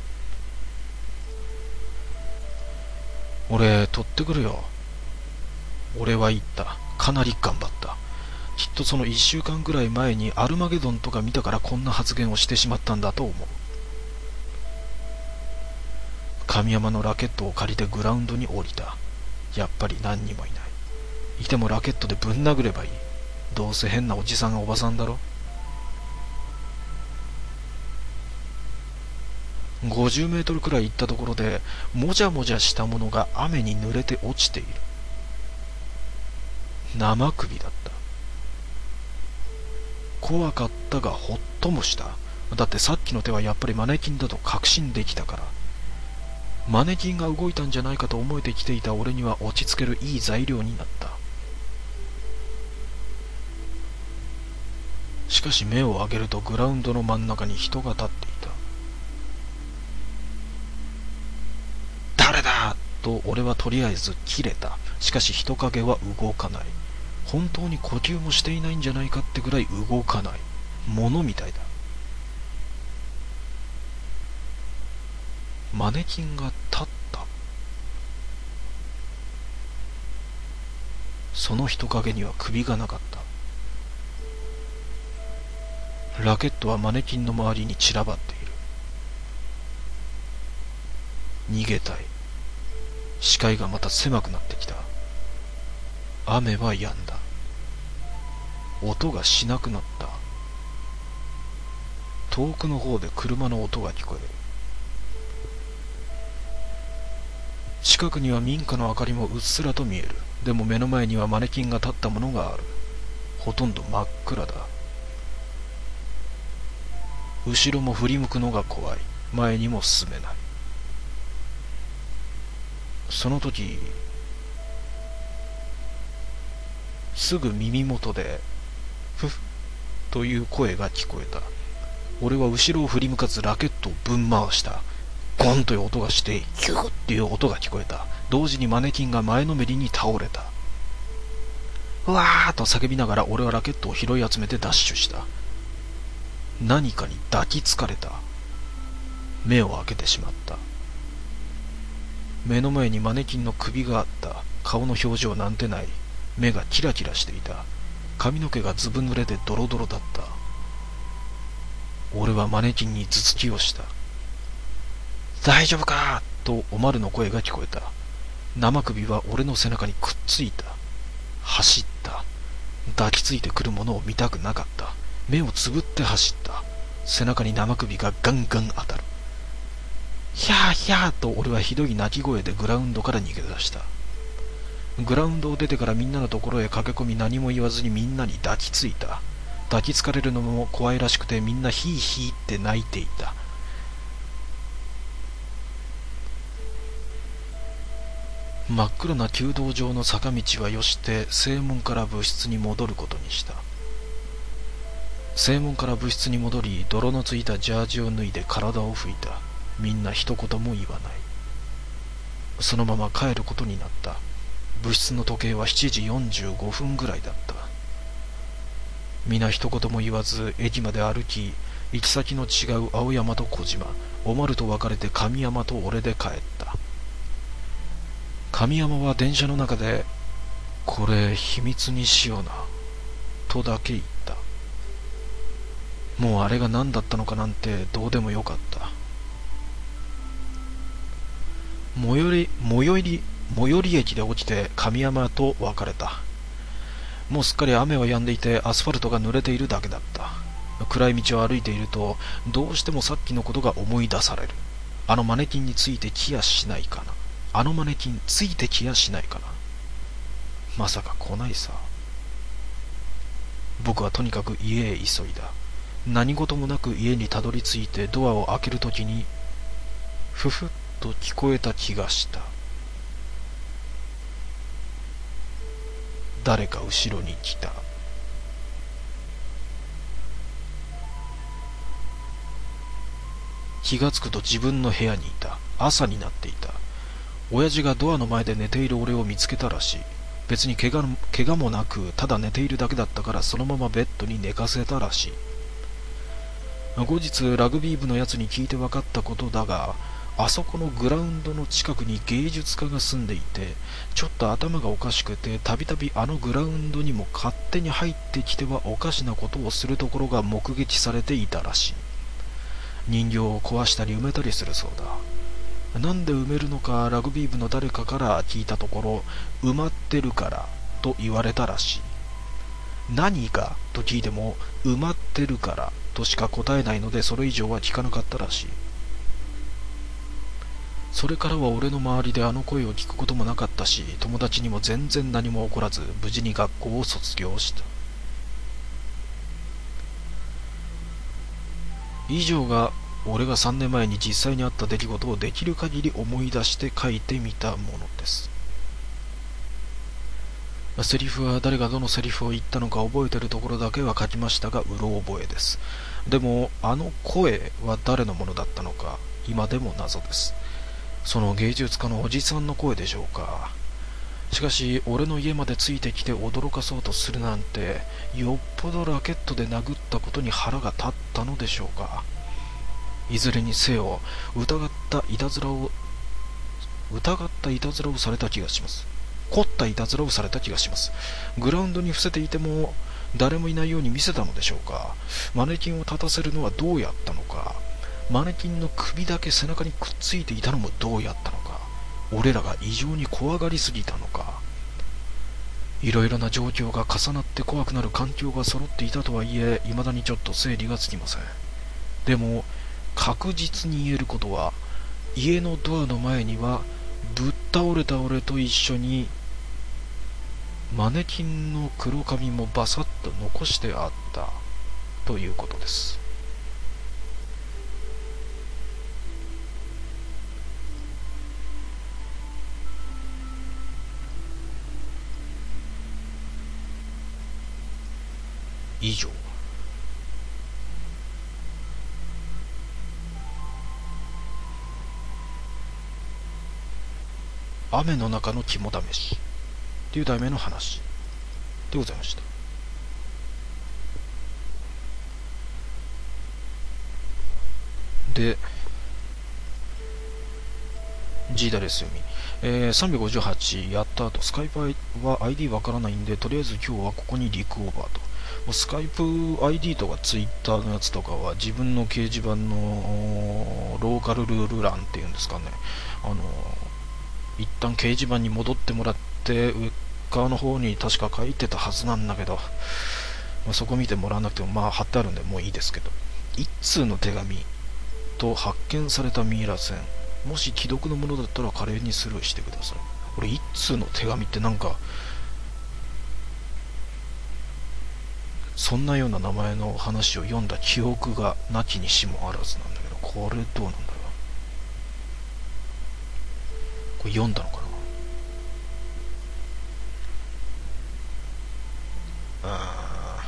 俺、取ってくるよ。俺は言った。かなり頑張った。きっとそのいっしゅうかんぐらい前にアルマゲドンとか見たからこんな発言をしてしまったんだと思う。神山のラケットを借りてグラウンドに降りた。やっぱり何にもいない。いてもラケットでぶん殴ればいい。どうせ変なおじさんがおばさんだろ。ごじゅうメートルくらい行ったところでもじゃもじゃしたものが雨に濡れて落ちている。生首だった。怖かったがほっともした。だってさっきの手はやっぱりマネキンだと確信できたから。マネキンが動いたんじゃないかと思えてきていた俺には落ち着けるいい材料になった。しかし目を上げるとグラウンドの真ん中に人が立っていた。誰だと俺はとりあえず切れた。しかし人影は動かない。本当に呼吸もしていないんじゃないかってぐらい動かない。物みたいだ。マネキンが立った。その人影には首がなかった。ラケットはマネキンの周りに散らばっている。逃げたい。視界がまた狭くなってきた。雨は止んだ。音がしなくなった。遠くの方で車の音が聞こえる。近くには民家の明かりもうっすらと見える。でも目の前にはマネキンが立ったものがある。ほとんど真っ暗だ。後ろも振り向くのが怖い。前にも進めない。その時、すぐ耳元でふっという声が聞こえた。俺は後ろを振り向かずラケットをぶん回した。ゴンという音がしてヒューっていう音が聞こえた。同時にマネキンが前のめりに倒れた。うわーと叫びながら俺はラケットを拾い集めてダッシュした。何かに抱きつかれた。目を開けてしまった。目の前にマネキンの首があった。顔の表情なんてない。目がキラキラしていた。髪の毛がずぶ濡れでドロドロだった。俺はマネキンに頭突きをした。大丈夫かとおまるの声が聞こえた。生首は俺の背中にくっついた。走った。抱きついてくるものを見たくなかった。目をつぶって走った。背中に生首がガンガン当たる。ヒャーヒャーと俺はひどい鳴き声でグラウンドから逃げ出した。グラウンドを出てからみんなのところへ駆け込み何も言わずにみんなに抱きついた。抱きつかれるのも怖いらしくてみんなヒーヒーって泣いていた。真っ暗な弓道場の坂道はよして正門から部室に戻ることにした。正門から部室に戻り泥のついたジャージを脱いで体を拭いた。みんな一言も言わない。そのまま帰ることになった。部室の時計はしちじよんじゅうごふんぐらいだった。皆一言も言わず駅まで歩き、行き先の違う青山と小島、おまると別れて神山と俺で帰った。神山は電車の中で「これ秘密にしような」とだけ言った。もうあれが何だったのかなんてどうでもよかった。最寄り最寄り最寄り駅で起きて神山と別れた。もうすっかり雨は止んでいてアスファルトが濡れているだけだった。暗い道を歩いているとどうしてもさっきのことが思い出される。あのマネキンについてきやしないかな。あのマネキンついてきやしないかな。まさか来ないさ。僕はとにかく家へ急いだ。何事もなく家にたどり着いてドアを開けるときにふふっと聞こえた気がした。誰か後ろに来た。 気がつくと自分の部屋にいた。朝になっていた。親父がドアの前で寝ている俺を見つけたらしい。別に怪我、怪我もなく、ただ寝ているだけだったからそのままベッドに寝かせたらしい。後日ラグビー部のやつに聞いて分かったことだが、あそこのグラウンドの近くに芸術家が住んでいて、ちょっと頭がおかしくて、たびたびあのグラウンドにも勝手に入ってきてはおかしなことをするところが目撃されていたらしい。人形を壊したり埋めたりするそうだ。なんで埋めるのかラグビー部の誰かから聞いたところ、埋まってるからと言われたらしい。何がと聞いても、埋まってるからとしか答えないので、それ以上は聞かなかったらしい。それからは俺の周りであの声を聞くこともなかったし、友達にも全然何も起こらず、無事に学校を卒業した。以上が俺がさんねんまえに実際にあった出来事をできる限り思い出して書いてみたものです。セリフは誰がどのセリフを言ったのか覚えてるところだけは書きましたが、うろ覚えです。でもあの声は誰のものだったのか今でも謎です。その芸術家のおじさんの声でしょうか。しかし俺の家までついてきて驚かそうとするなんて、よっぽどラケットで殴ったことに腹が立ったのでしょうか。いずれにせよ疑ったいたずらを疑ったいたずらをされた気がします。凝ったいたずらをされた気がします。グラウンドに伏せていても誰もいないように見せたのでしょうか。マネキンを立たせるのはどうやったのか。マネキンの首だけ背中にくっついていたのもどうやったのか。俺らが異常に怖がりすぎたのか。いろいろな状況が重なって怖くなる環境が揃っていたとはいえ、未だにちょっと整理がつきません。でも確実に言えることは、家のドアの前にはぶっ倒れた俺と一緒にマネキンの黒髪もバサッと残してあったということです。以上。雨の中の肝試しという題名の話でございました。で、G ダレス読み、えー、さんびゃくごじゅうはちやった後、スカイプは アイディー わからないんで、とりあえず今日はここにリクオーバーと。もうスカイプ アイディー とかツイッターのやつとかは自分の掲示板のローカルルール欄っていうんですかね、あの一旦掲示板に戻ってもらって、上側の方に確か書いてたはずなんだけど、まあ、そこ見てもらわなくてもまあ貼ってあるんでもういいですけど、一通の手紙と発見されたミイラ線、もし既読のものだったら華麗にスルーしてください。これ一通の手紙ってなんかそんなような名前の話を読んだ記憶がなきにしもあらずなんだけど、これどうなんだろう。これ読んだのかな。あ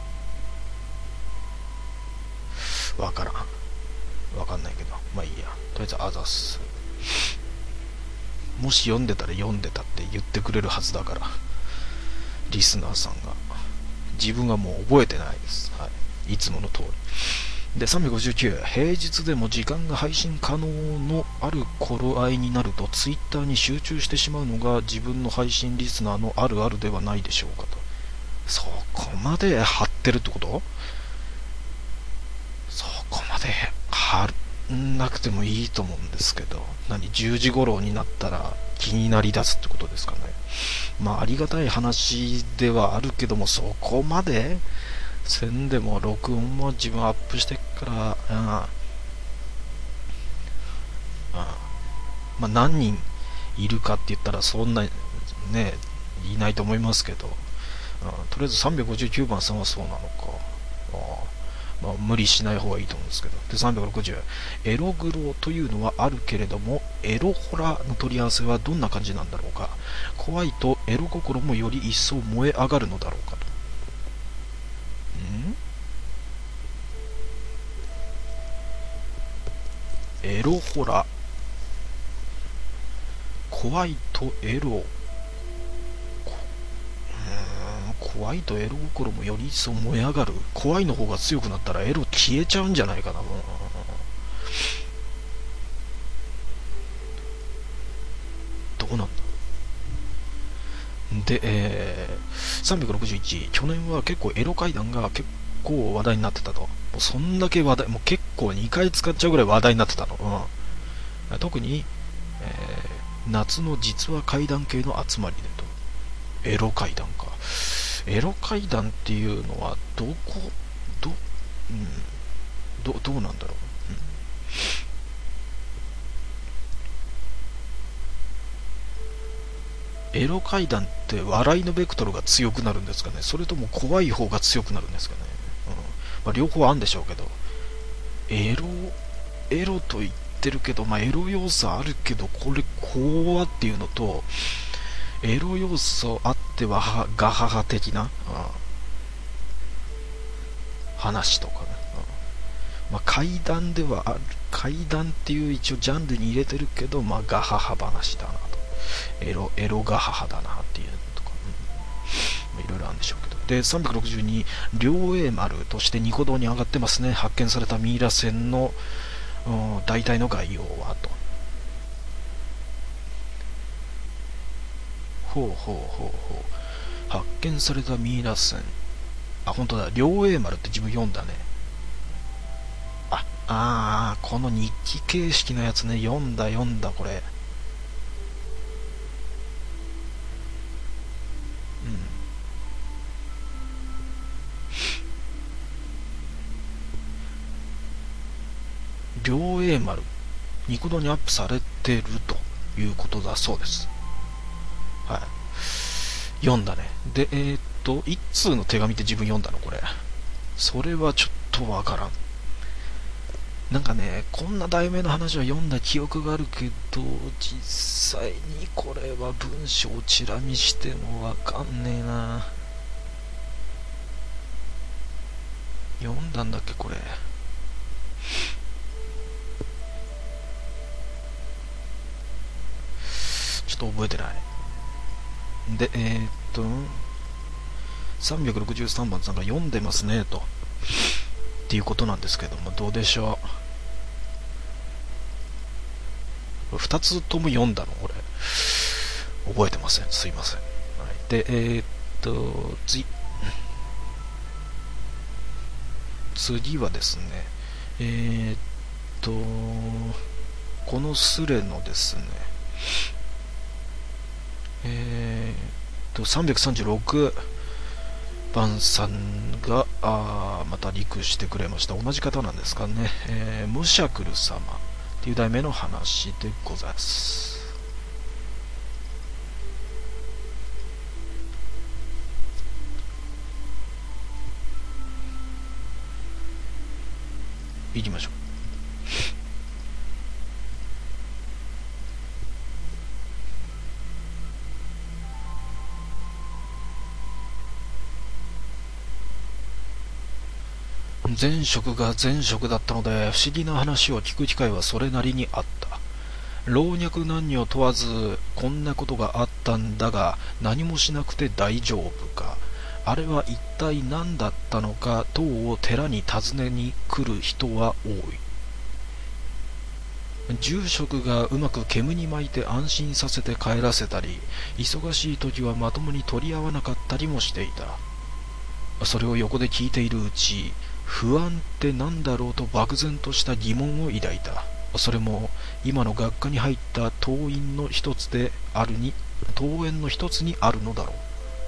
ー、わからん。わかんないけど、まあいいや。とりあえずあざっす。もし読んでたら読んでたって言ってくれるはずだから、リスナーさんが。自分はもう覚えてないです。はい。いつもの通り。で、さんびゃくごじゅうきゅう、平日でも時間が配信可能のある頃合いになるとツイッターに集中してしまうのが自分の配信リスナーのあるあるではないでしょうかと。そこまで貼ってるってこと？そこまで貼んなくてもいいと思うんですけど、何、じゅうじ頃になったら気になりだすってことですかね。まあありがたい話ではあるけども、そこまでせんでも録音も自分アップしてっから、うん、うん、まあ何人いるかって言ったらそんなねいないと思いますけど、うん、とりあえずさんびゃくごじゅうきゅうばんさんはそうなのか。あ、まあ、無理しない方がいいと思うんですけど。で、さんびゃくろくじゅう、エログロというのはあるけれども、エロホラの取り合わせはどんな感じなんだろうか。怖いとエロ心もより一層燃え上がるのだろうかと。んロホラ、怖いとエロ、怖いとエロ心もより一層燃え上がる。怖いの方が強くなったらエロ消えちゃうんじゃないかな。どうなんだ。で、えー、さんびゃくろくじゅういち、去年は結構エロ階段が結構話題になってたと。もうそんだけ話題、もう結構にかい使っちゃうぐらい話題になってたの。うん、特に、えー、夏の実話怪談系の集まりでと。エロ階談か。エロ階談っていうのはどこ、ど、うん、ど、どうなんだろう。うん、エロ階談って笑いのベクトルが強くなるんですかね、それとも怖い方が強くなるんですかね。うん、まあ、両方あるんでしょうけど、エロ、エロと言ってるけど、まあ、エロ要素あるけど、これ怖っていうのと、エロ要素あってはガハハ的な、うん、話とかね、うん、まあ、怪談ではある、怪談っていう一応ジャンルに入れてるけど、まあ、ガハハ話だなと、エロエロガハハだなっていうのとか、うん、まあ、いろいろあるんでしょうけど。でさんびゃくろくじゅうに、両栄丸としてニコ動に上がってますね。発見されたミイラ船の、うん、大体の概要はと。ほうほうほうほう。発見されたミイラ船。あ、本当だ。両栄丸って自分読んだね。あ、あー、この日記形式のやつね。読んだ読んだ、これ。うん。両栄丸。ニコ動にアップされてるということだそうです。はい。読んだね。で、えー、っと、一通の手紙って自分読んだのこれ。それはちょっとわからん。なんかね、こんな題名の話は読んだ記憶があるけど、実際にこれは文章をチラ見してもわかんねえな。読んだんだっけこれ。ちょっと覚えてない。で、えー、っと、さんびゃくろくじゅうさんばんさんが読んでますねと。っていうことなんですけども、どうでしょう。ふたつとも読んだのこれ。覚えてません。すいません。はい、で、えー、っと、次。次はですね、えー、っと、このスレのですね、えー、っと、さんびゃくさんじゅうろくばんさんが、あまたリクしてくれました。同じ方なんですかね。えー、ムシャクル様っていう題名の話でございます。いきましょう。前職が前職だったので不思議な話を聞く機会はそれなりにあった。老若男女問わずこんなことがあったんだが何もしなくて大丈夫か、あれは一体何だったのか等を寺に尋ねに来る人は多い。住職がうまく煙に巻いて安心させて帰らせたり、忙しい時はまともに取り合わなかったりもしていた。それを横で聞いているうち、不安って何だろうと漠然とした疑問を抱いた。それも今の学科に入った党員の一つであるに党員の一つにあるのだろ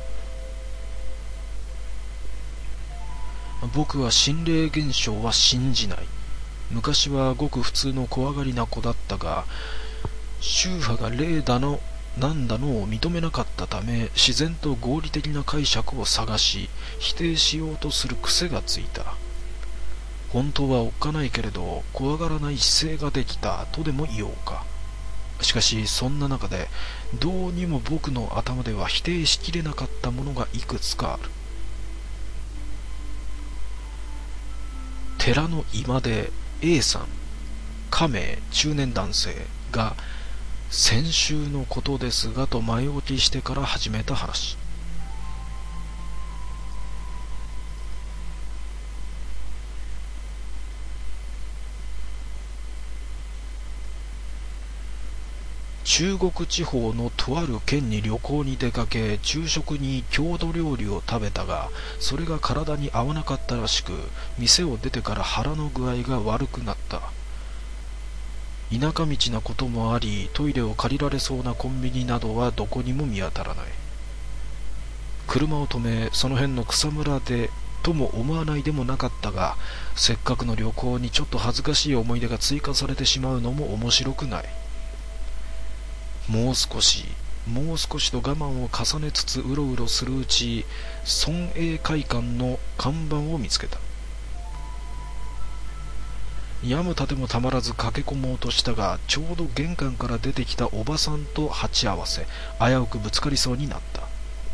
う。僕は心霊現象は信じない。昔はごく普通の怖がりな子だったが、宗派が霊だのなんだのを認めなかったため、自然と合理的な解釈を探し否定しようとする癖がついた。本当はおっかないけれど怖がらない姿勢ができたとでも言おうか。しかしそんな中でどうにも僕の頭では否定しきれなかったものがいくつかある。寺の居間で A さん、 名中年男性が先週のことですがと前置きしてから始めた話。中国地方のとある県に旅行に出かけ、昼食に郷土料理を食べたが、それが体に合わなかったらしく、店を出てから腹の具合が悪くなった。田舎道なこともあり、トイレを借りられそうなコンビニなどはどこにも見当たらない。車を止め、その辺の草むらでとも思わないでもなかったが、せっかくの旅行にちょっと恥ずかしい思い出が追加されてしまうのも面白くない。もう少しもう少しと我慢を重ねつつうろうろするうち、村営会館の看板を見つけた。やむたてもたまらず駆け込もうとしたが、ちょうど玄関から出てきたおばさんと鉢合わせ、危うくぶつかりそうになった。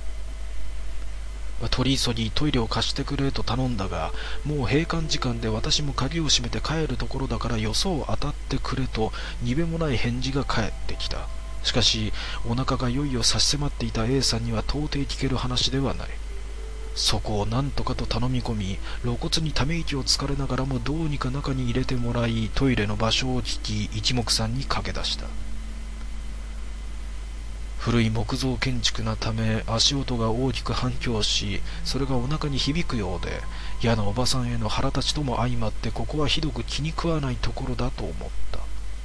取り急ぎトイレを貸してくれと頼んだが、もう閉館時間で私も鍵を閉めて帰るところだからよそを当たってくれとにべもない返事が返ってきた。しかしお腹がいよいよ差し迫っていた A さんには到底聞ける話ではない。そこを何とかと頼み込み、露骨にため息をつかれながらもどうにか中に入れてもらい、トイレの場所を聞き一目散に駆け出した。古い木造建築なため足音が大きく反響し、それがお腹に響くようで、嫌なおばさんへの腹立ちとも相まって、ここはひどく気に食わないところだと思った。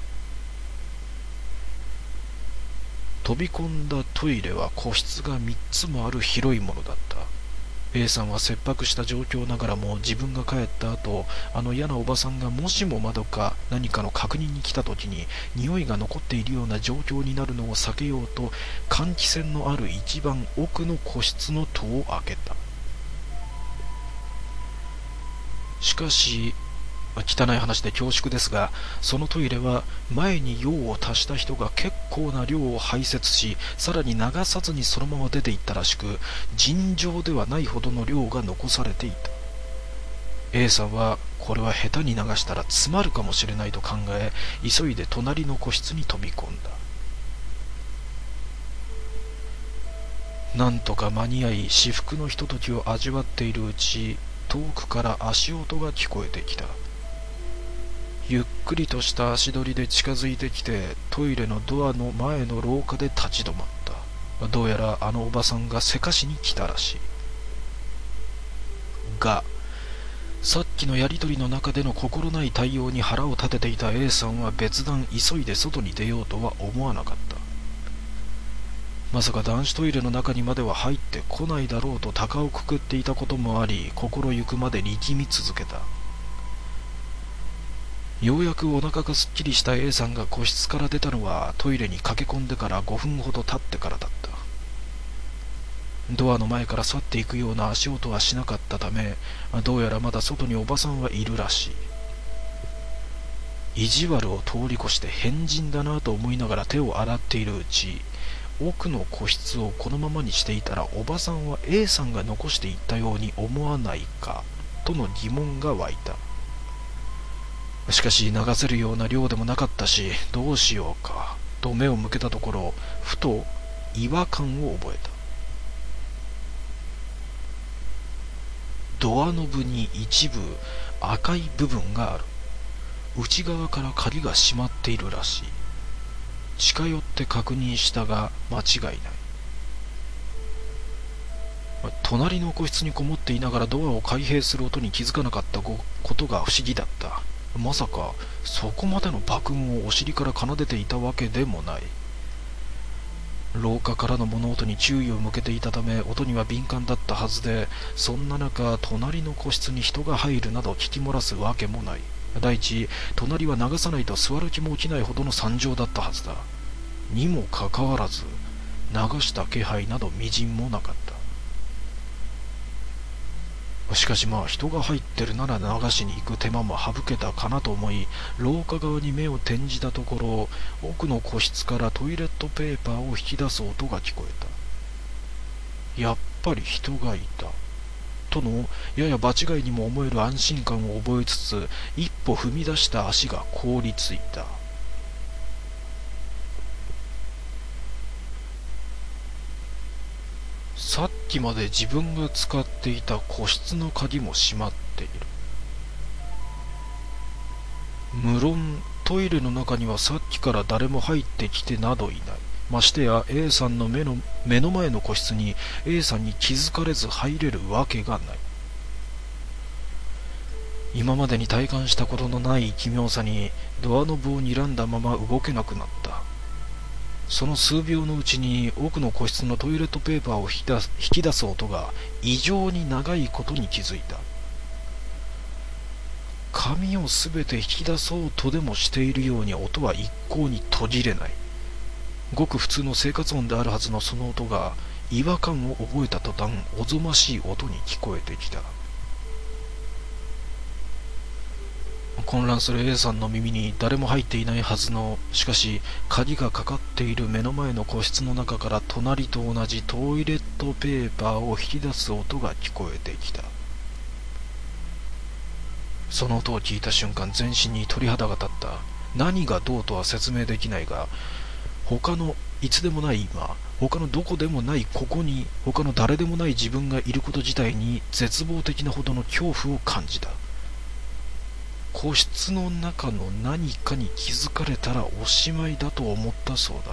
飛び込んだトイレは個室がみっつもある広いものだった。 A さんは切迫した状況ながらも、自分が帰った後、あの嫌なおばさんがもしも窓か何かの確認に来た時に匂いが残っているような状況になるのを避けようと、換気扇のある一番奥の個室の戸を開けた。しかし汚い話で恐縮ですが、そのトイレは前に用を足した人が結構な量を排泄し、さらに流さずにそのまま出ていったらしく、尋常ではないほどの量が残されていた。 A さんはこれは下手に流したら詰まるかもしれないと考え、急いで隣の個室に飛び込んだ。なんとか間に合い、至福のひとときを味わっているうち、遠くから足音が聞こえてきた。ゆっくりとした足取りで近づいてきて、トイレのドアの前の廊下で立ち止まった。どうやらあのおばさんがせかしに来たらしい。が、さっきのやりとりの中での心ない対応に腹を立てていた A さんは別段急いで外に出ようとは思わなかった。まさか男子トイレの中にまでは入ってこないだろうと高をくくっていたこともあり、心ゆくまで力み続けた。ようやくお腹がすっきりした A さんが個室から出たのは、トイレに駆け込んでからごふんほど経ってからだった。ドアの前から去っていくような足音はしなかったため、どうやらまだ外におばさんはいるらしい。意地悪を通り越して変人だなと思いながら手を洗っているうち、奥の個室をこのままにしていたらおばさんは A さんが残していったように思わないかとの疑問が湧いた。しかし流せるような量でもなかったし、どうしようかと目を向けたところ、ふと違和感を覚えた。ドアノブに一部赤い部分がある。内側から鍵が閉まっているらしい。近寄って確認したが間違いない。隣の個室にこもっていながらドアを開閉する音に気づかなかったことが不思議だった。まさかそこまでの爆音をお尻から奏でていたわけでもない。廊下からの物音に注意を向けていたため音には敏感だったはずで、そんな中隣の個室に人が入るなど聞き漏らすわけもない。第一、隣は流さないと座る気も起きないほどの惨状だったはずだ。にもかかわらず流した気配などみじんもなかった。しかしまあ人が入ってるなら流しに行く手間も省けたかなと思い、廊下側に目を転じたところ、奥の個室からトイレットペーパーを引き出す音が聞こえた。やっぱり人がいた。 とのやや場違いにも思える安心感を覚えつつ、一歩踏み出した足が凍りついた。さっきまで自分が使っていた個室の鍵も閉まっている。無論トイレの中にはさっきから誰も入ってきてなどいない。ましてや A さんの目の目の前の個室に A さんに気づかれず入れるわけがない。今までに体感したことのない奇妙さにドアノブを睨んだまま動けなくなった。その数秒のうちに奥の個室のトイレットペーパーを引き出す、引き出す音が異常に長いことに気づいた。紙をすべて引き出そうとでもしているように音は一向に途切れない。ごく普通の生活音であるはずのその音が違和感を覚えた途端、おぞましい音に聞こえてきた。混乱する A さんの耳に誰も入っていないはずの、しかし鍵がかかっている目の前の個室の中から隣と同じトイレットペーパーを引き出す音が聞こえてきた。その音を聞いた瞬間、全身に鳥肌が立った。何がどうとは説明できないが、他のいつでもない今、他のどこでもないここに、他の誰でもない自分がいること自体に絶望的なほどの恐怖を感じた。個室の中の何かに気づかれたらおしまいだと思ったそうだ。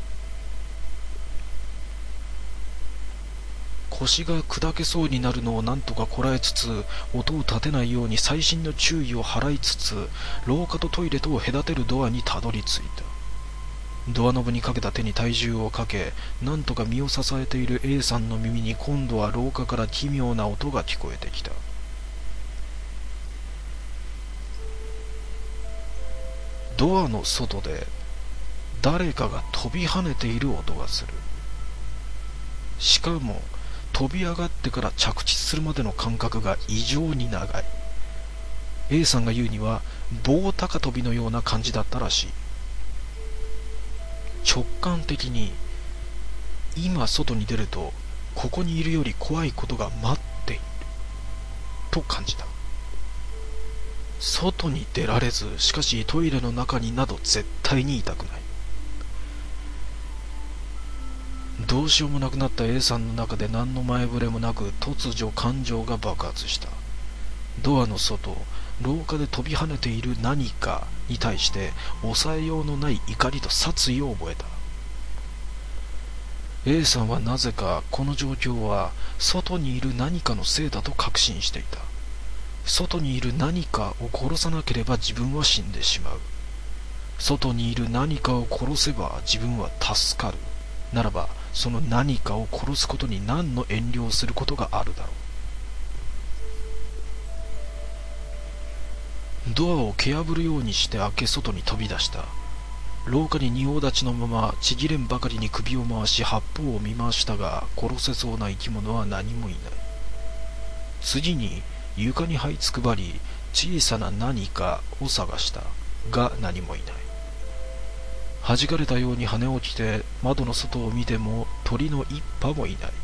腰が砕けそうになるのを何とかこらえつつ、音を立てないように細心の注意を払いつつ、廊下とトイレとを隔てるドアにたどり着いた。ドアノブにかけた手に体重をかけ、何とか身を支えている A さんの耳に今度は廊下から奇妙な音が聞こえてきた。ドアの外で誰かが飛び跳ねている音がする。しかも飛び上がってから着地するまでの間隔が異常に長い。 A さんが言うには棒高跳びのような感じだったらしい。直感的に今外に出るとここにいるより怖いことが待っていると感じた。外に出られず、しかしトイレの中になど絶対にいたくない。どうしようもなくなった A さんの中で何の前触れもなく突如感情が爆発した。ドアの外、廊下で飛び跳ねている何かに対して抑えようのない怒りと殺意を覚えた。 A さんはなぜかこの状況は外にいる何かのせいだと確信していた。外にいる何かを殺さなければ自分は死んでしまう。外にいる何かを殺せば自分は助かる。ならばその何かを殺すことに何の遠慮をすることがあるだろう。ドアを蹴破るようにして開け外に飛び出した。廊下に仁王立ちのままちぎれんばかりに首を回し八方を見回したが、殺せそうな生き物は何もいない。次に床に這いつくばり小さな何かを探したが何もいない。弾かれたように羽起きて窓の外を見ても鳥の一羽もいない。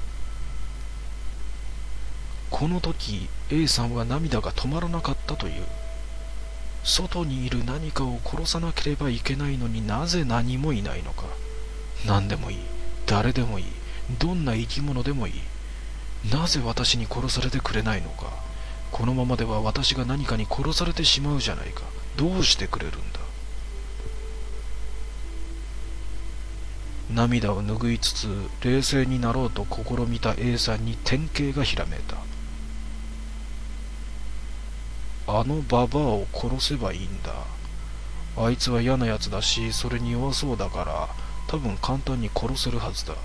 この時 A さんは涙が止まらなかったという。外にいる何かを殺さなければいけないのになぜ何もいないのか。何でもいい、誰でもいい、どんな生き物でもいい。なぜ私に殺されてくれないのか。このままでは私が何かに殺されてしまうじゃないか。どうしてくれるんだ。涙を拭いつつ冷静になろうと試みた A さんに典型がひらめいた。あのババアを殺せばいいんだ。あいつは嫌なやつだし、それに弱そうだから多分簡単に殺せるはずだ。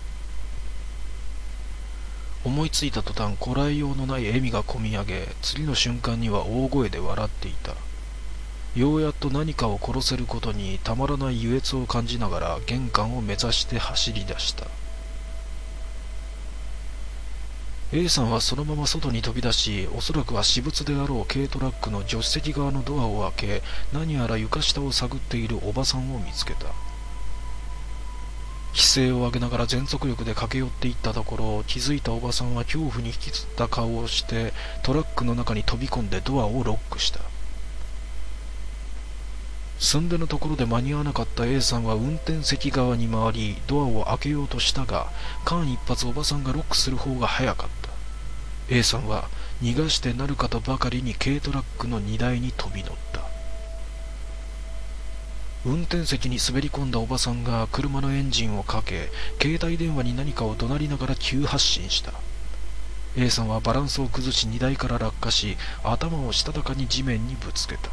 思いついた途端、こらえようのない笑みがこみ上げ、次の瞬間には大声で笑っていた。ようやっと何かを殺せることにたまらない愉悦を感じながら玄関を目指して走り出した。 A さんはそのまま外に飛び出し、おそらくは私物であろう軽トラックの助手席側のドアを開け、何やら床下を探っているおばさんを見つけた。 奇声を上げながら全速力で駆け寄っていったところ、気づいたおばさんは恐怖に引きつった顔をしてトラックの中に飛び込んでドアをロックした。寸出のところで間に合わなかった A さんは運転席側に回りドアを開けようとしたが、間一髪おばさんがロックする方が早かった。 A さんは逃がしてなるかとばかりに軽トラックの荷台に飛び乗った。運転席に滑り込んだおばさんが車のエンジンをかけ、携帯電話に何かを怒鳴りながら急発進した。 A さんはバランスを崩し荷台から落下し、頭をしたたかに地面にぶつけた。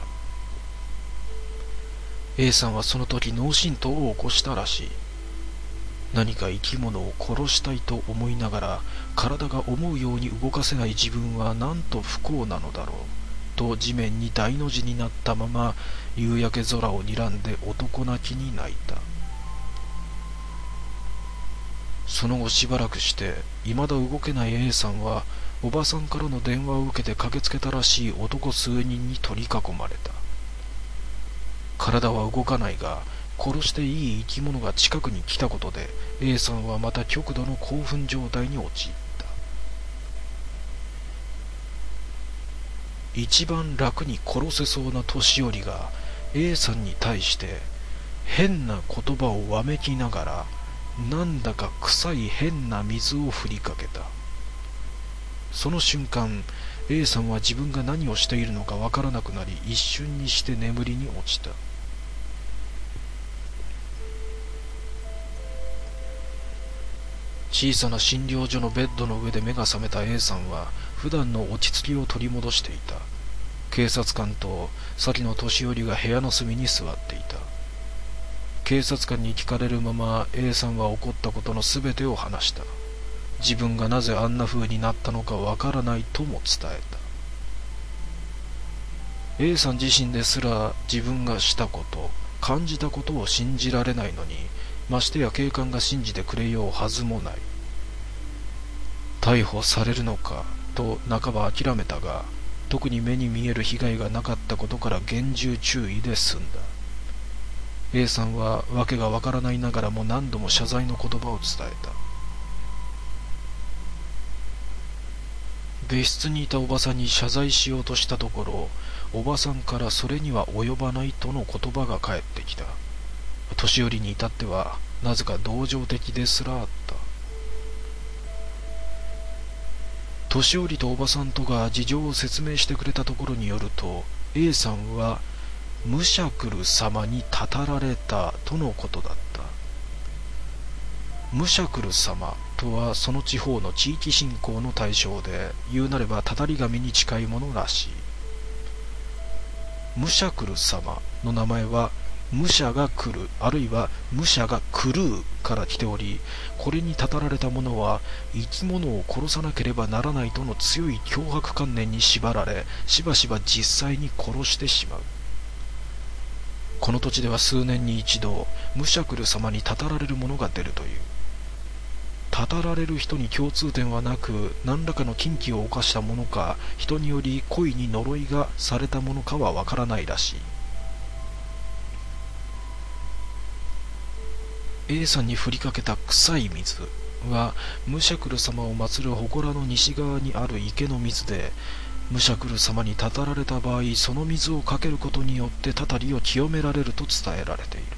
A さんはその時脳震盪を起こしたらしい。何か生き物を殺したいと思いながら体が思うように動かせない自分はなんと不幸なのだろうと地面に大の字になったまま夕焼け空を睨んで男泣きに泣いた。その後しばらくして未だ動けない A さんはおばさんからの電話を受けて駆けつけたらしい男数人に取り囲まれた。体は動かないが殺していい生き物が近くに来たことで A さんはまた極度の興奮状態に陥った。一番楽に殺せそうな年寄りが A さんに対して変な言葉をわめきながらなんだか臭い変な水を振りかけた。その瞬間 A さんは自分が何をしているのかわからなくなり一瞬にして眠りに落ちた。小さな診療所のベッドの上で目が覚めた A さんは普段の落ち着きを取り戻していた。警察官と先の年寄りが部屋の隅に座っていた。警察官に聞かれるまま A さんは起こったことのすべてを話した。自分がなぜあんな風になったのかわからないとも伝えた。 A さん自身ですら自分がしたこと感じたことを信じられないのに、ましてや警官が信じてくれようはずもない。逮捕されるのかと半ば諦めたが、特に目に見える被害がなかったことから厳重注意で済んだ。 A さんは訳がわからないながらも何度も謝罪の言葉を伝えた。別室にいたおばさんに謝罪しようとしたところ、おばさんからそれには及ばないとの言葉が返ってきた。年寄りに至ってはなぜか同情的ですらあった。年寄りとおばさんとが事情を説明してくれたところによると A さんはムシャクル様にたたられたとのことだった。ムシャクル様とはその地方の地域信仰の対象で、言うなればたたり神に近いものらしい。ムシャクル様の名前は武者が来る、あるいは武者が狂うから来ており、これにたたられた者は生き物を殺さなければならないとの強い脅迫観念に縛られ、しばしば実際に殺してしまう。この土地では数年に一度ムシャクル様にたたられる者が出るという。たたられる人に共通点はなく、何らかの禁忌を犯した者か、人により故意に呪いがされた者かはわからないらしい。A さんに振りかけた臭い水はムシャクル様を祀る祠の西側にある池の水で、ムシャクル様にたたられた場合、その水をかけることによってたたりを清められると伝えられている。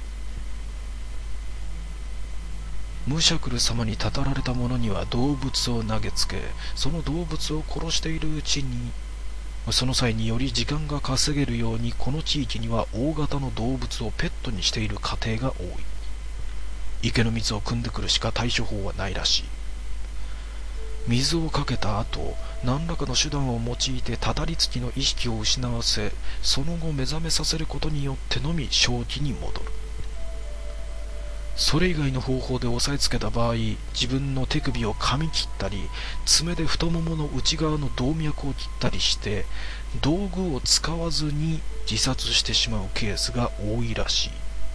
ムシャクル様にたたられた者には動物を投げつけ、その動物を殺しているうちに、その際により時間が稼げるように、この地域には大型の動物をペットにしている家庭が多い。池の水を汲んでくるしか対処法はないらしい。水をかけた後、何らかの手段を用いてたたりつきの意識を失わせ、その後目覚めさせることによってのみ正気に戻る。それ以外の方法で押さえつけた場合、自分の手首を噛み切ったり、爪で太ももの内側の動脈を切ったりして、道具を使わずに自殺してしまうケースが多いらしい。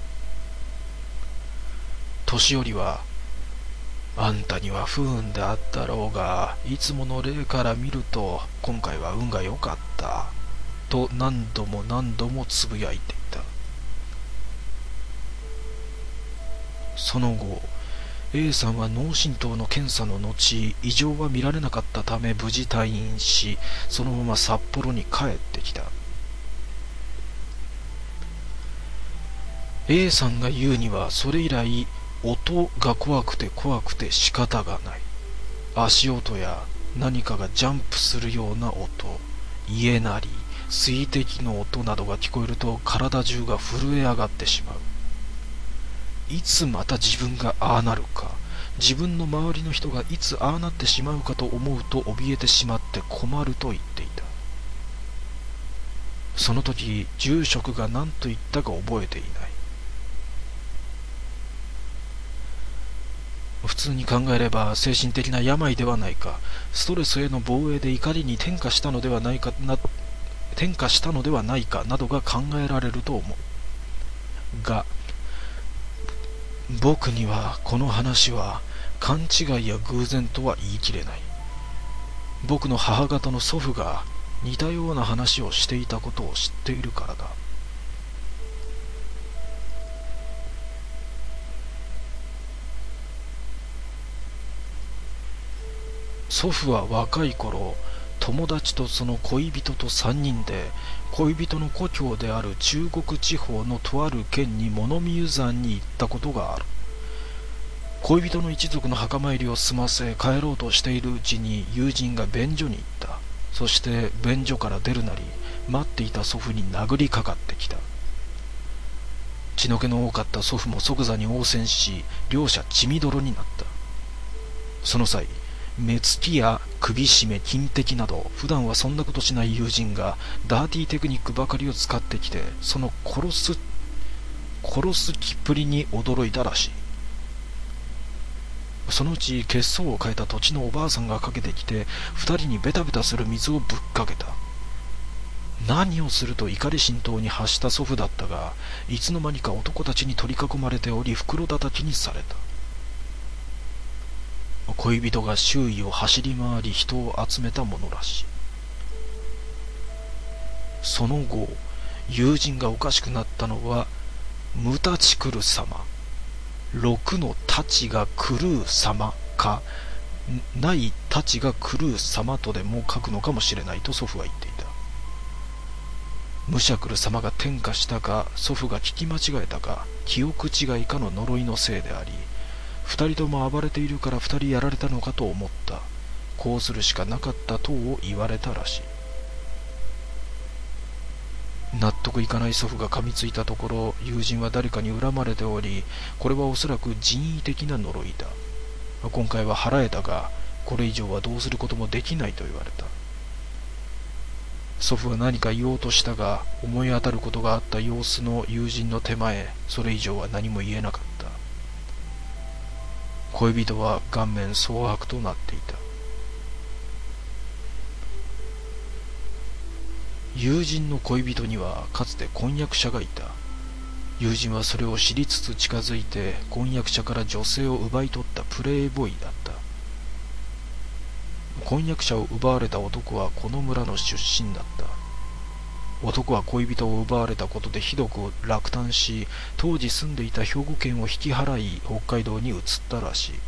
年寄りは、あんたには不運であったろうが、いつもの例から見ると今回は運が良かったと何度も何度もつぶやいていた。その後 A さんは脳震盪の検査の後、異常は見られなかったため無事退院し、そのまま札幌に帰ってきた。A さんが言うには、それ以来音が怖くて怖くて仕方がない。足音や何かがジャンプするような音、家鳴り、水滴の音などが聞こえると体中が震え上がってしまう。いつまた自分がああなるか、自分の周りの人がいつああなってしまうかと思うと怯えてしまって困ると言っていた。その時住職が何と言ったか覚えていない。普通に考えれば精神的な病ではないか、ストレスへの防衛で怒りに転化したのではないかな転化したのではないかなどが考えられると思うが、僕にはこの話は勘違いや偶然とは言い切れない。僕の母方の祖父が似たような話をしていたことを知っているからだ。祖父は若い頃、友達とその恋人と三人で恋人の故郷である中国地方のとある県に物見湯山に行ったことがある。恋人の一族の墓参りを済ませ帰ろうとしているうちに友人が便所に行った。そして便所から出るなり待っていた祖父に殴りかかってきた。血の気の多かった祖父も即座に応戦し、両者血みどろになった。その際、目つきや首絞め、金的など普段はそんなことしない友人がダーティーテクニックばかりを使ってきて、その殺す殺す気っぷりに驚いたらしい。そのうち血相を変えた土地のおばあさんがかけてきて、二人にベタベタする水をぶっかけた。何をすると怒り心頭に発した祖父だったが、いつの間にか男たちに取り囲まれており袋叩きにされた。恋人が周囲を走り回り人を集めたものらしい。その後、友人がおかしくなったのはムタチクル様、六の太刀が狂う様か、ない太刀が狂う様とでも書くのかもしれないと祖父は言っていた。ムシャクル様が転化したか、祖父が聞き間違えたか、記憶違いかの呪いのせいであり、二人とも暴れているから二人やられたのかと思った。こうするしかなかったとを言われたらしい。納得いかない祖父が噛みついたところ、友人は誰かに恨まれており、これはおそらく人為的な呪いだ。今回は払えたが、これ以上はどうすることもできないと言われた。祖父は何か言おうとしたが、思い当たることがあった様子の友人の手前、それ以上は何も言えなかった。恋人は顔面蒼白となっていた。友人の恋人にはかつて婚約者がいた。友人はそれを知りつつ近づいて婚約者から女性を奪い取ったプレイボーイだった。婚約者を奪われた男はこの村の出身だった。男は恋人を奪われたことでひどく落胆し、当時住んでいた兵庫県を引き払い北海道に移ったらしい。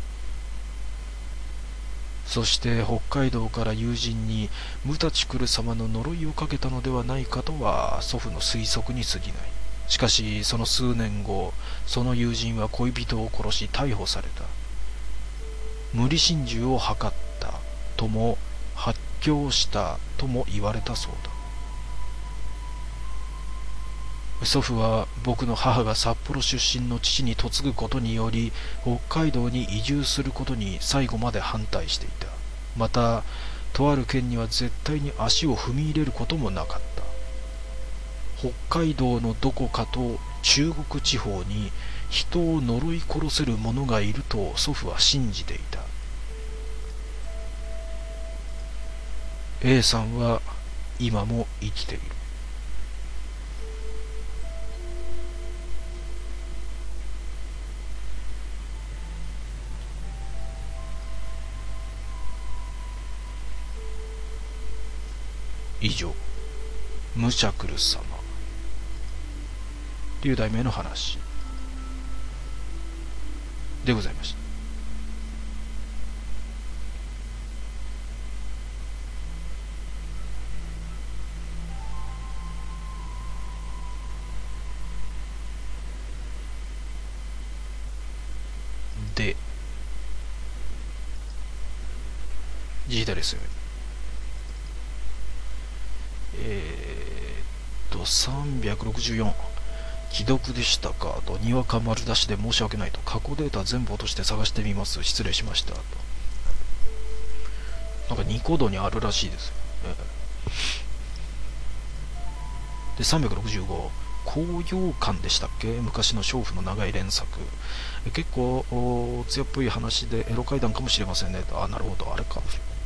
そして北海道から友人にムタチクル様の呪いをかけたのではないかとは祖父の推測に過ぎない。しかしその数年後、その友人は恋人を殺し逮捕された。無理心中を図ったとも発狂したとも言われたそうだ。祖父は僕の母が札幌出身の父に嫁ぐことにより北海道に移住することに最後まで反対していた。またとある県には絶対に足を踏み入れることもなかった。北海道のどこかと中国地方に人を呪い殺せる者がいると祖父は信じていた。 A さんは今も生きている。以上、ムシャクル様という題名の話でございました。 で、字左ですよ。えー、っと、さんびゃくろくじゅうよん。既読でしたかと、にわか丸出しで申し訳ないと、過去データ全部落として探してみます。失礼しましたと。なんかニコ動にあるらしいですよ。えー、で、さんびゃくろくじゅうご。高揚感でしたっけ、昔の娼婦の長い連作。結構艶っぽい話でエロ階段かもしれませんねと。あ、なるほど、あれか。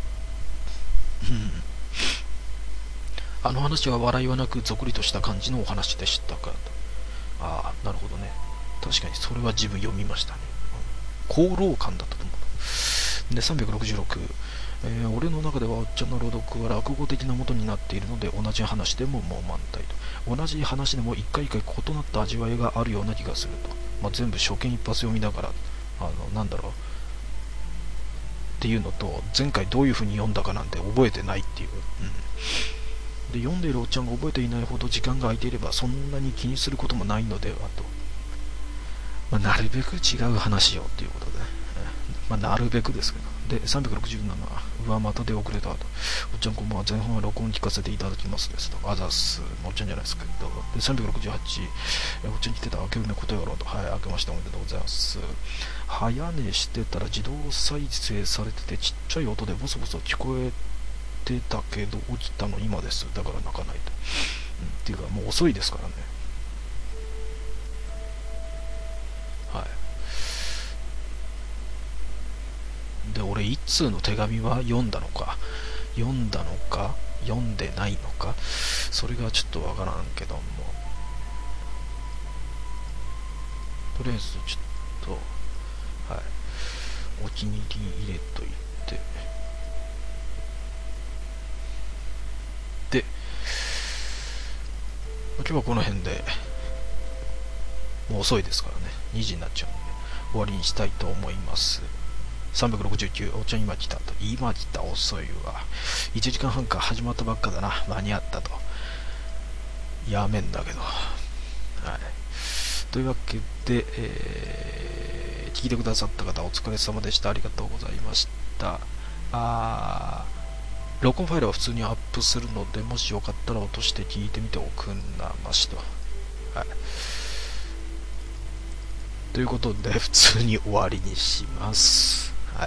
あの話は笑いはなくぞくりとした感じのお話でしたかと。ああ、なるほどね。確かにそれは自分読みましたね。功労感だったと思う。で、さんびゃくろくじゅうろく、えー、俺の中ではおっちゃんの朗読は落語的なもとになっているので、同じ話でももう満体と。同じ話でも一回一回異なった味わいがあるような気がすると。まあ、全部初見一発読みながら、あの、なんだろう。っていうのと、前回どういう風に読んだかなんて覚えてないっていう。うんで、読んでいるおっちゃんが覚えていないほど時間が空いていればそんなに気にすることもないのではと。まあ、なるべく違う話をということで、ね、まあ、なるべくですけど。で、さんびゃくろくじゅうなな、うわ、また出遅れたと。おっちゃんこんばんは、前半は録音聞かせていただきますですと。あざす、おっちゃんじゃないですけど。で、さんびゃくろくじゅうはち、おっちゃん来てた、明けおめことやろうと。はい、明けましておめでとうございます。早寝してたら自動再生されてて、ちっちゃい音でボソボソ聞こえて、てたけど起きたの今です。だから泣かないと、うん、っていうかもう遅いですからね。はい。で、俺一通の手紙は読んだのか読んだのか読んでないのか、それがちょっとわからんけども、とりあえずちょっと、はい、お気に入りに入れといて、で、今日はこの辺で、もう遅いですからね、にじになっちゃうんで終わりにしたいと思います。さんびゃくろくじゅうきゅう、お茶今来たと。今来た、遅いわ。いちじかんはんか、始まったばっかだな。間に合ったと。やめんだけど。はい。というわけで、えー、聞いてくださった方お疲れ様でした。ありがとうございました。あー録音ファイルは普通にアップするので、もしよかったら落として聞いてみておくんなましと。はい。ということで、普通に終わりにします。はい。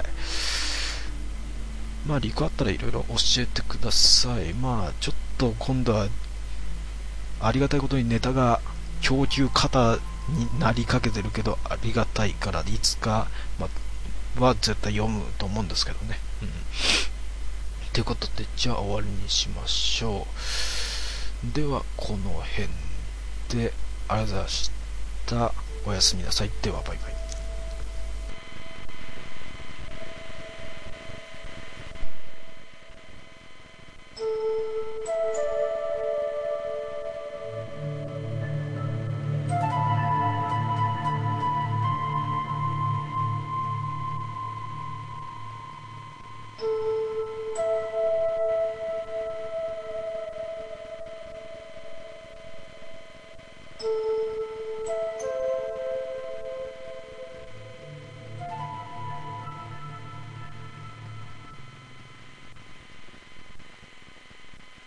まあ、リクあったらいろいろ教えてください。まあ、ちょっと今度は、ありがたいことにネタが供給型になりかけてるけど、ありがたいから、いつか、まあ、は絶対読むと思うんですけどね。うん。ということで、じゃあ終わりにしましょう。では、この辺で、ありがとうございました。おやすみなさい。では、バイバイ。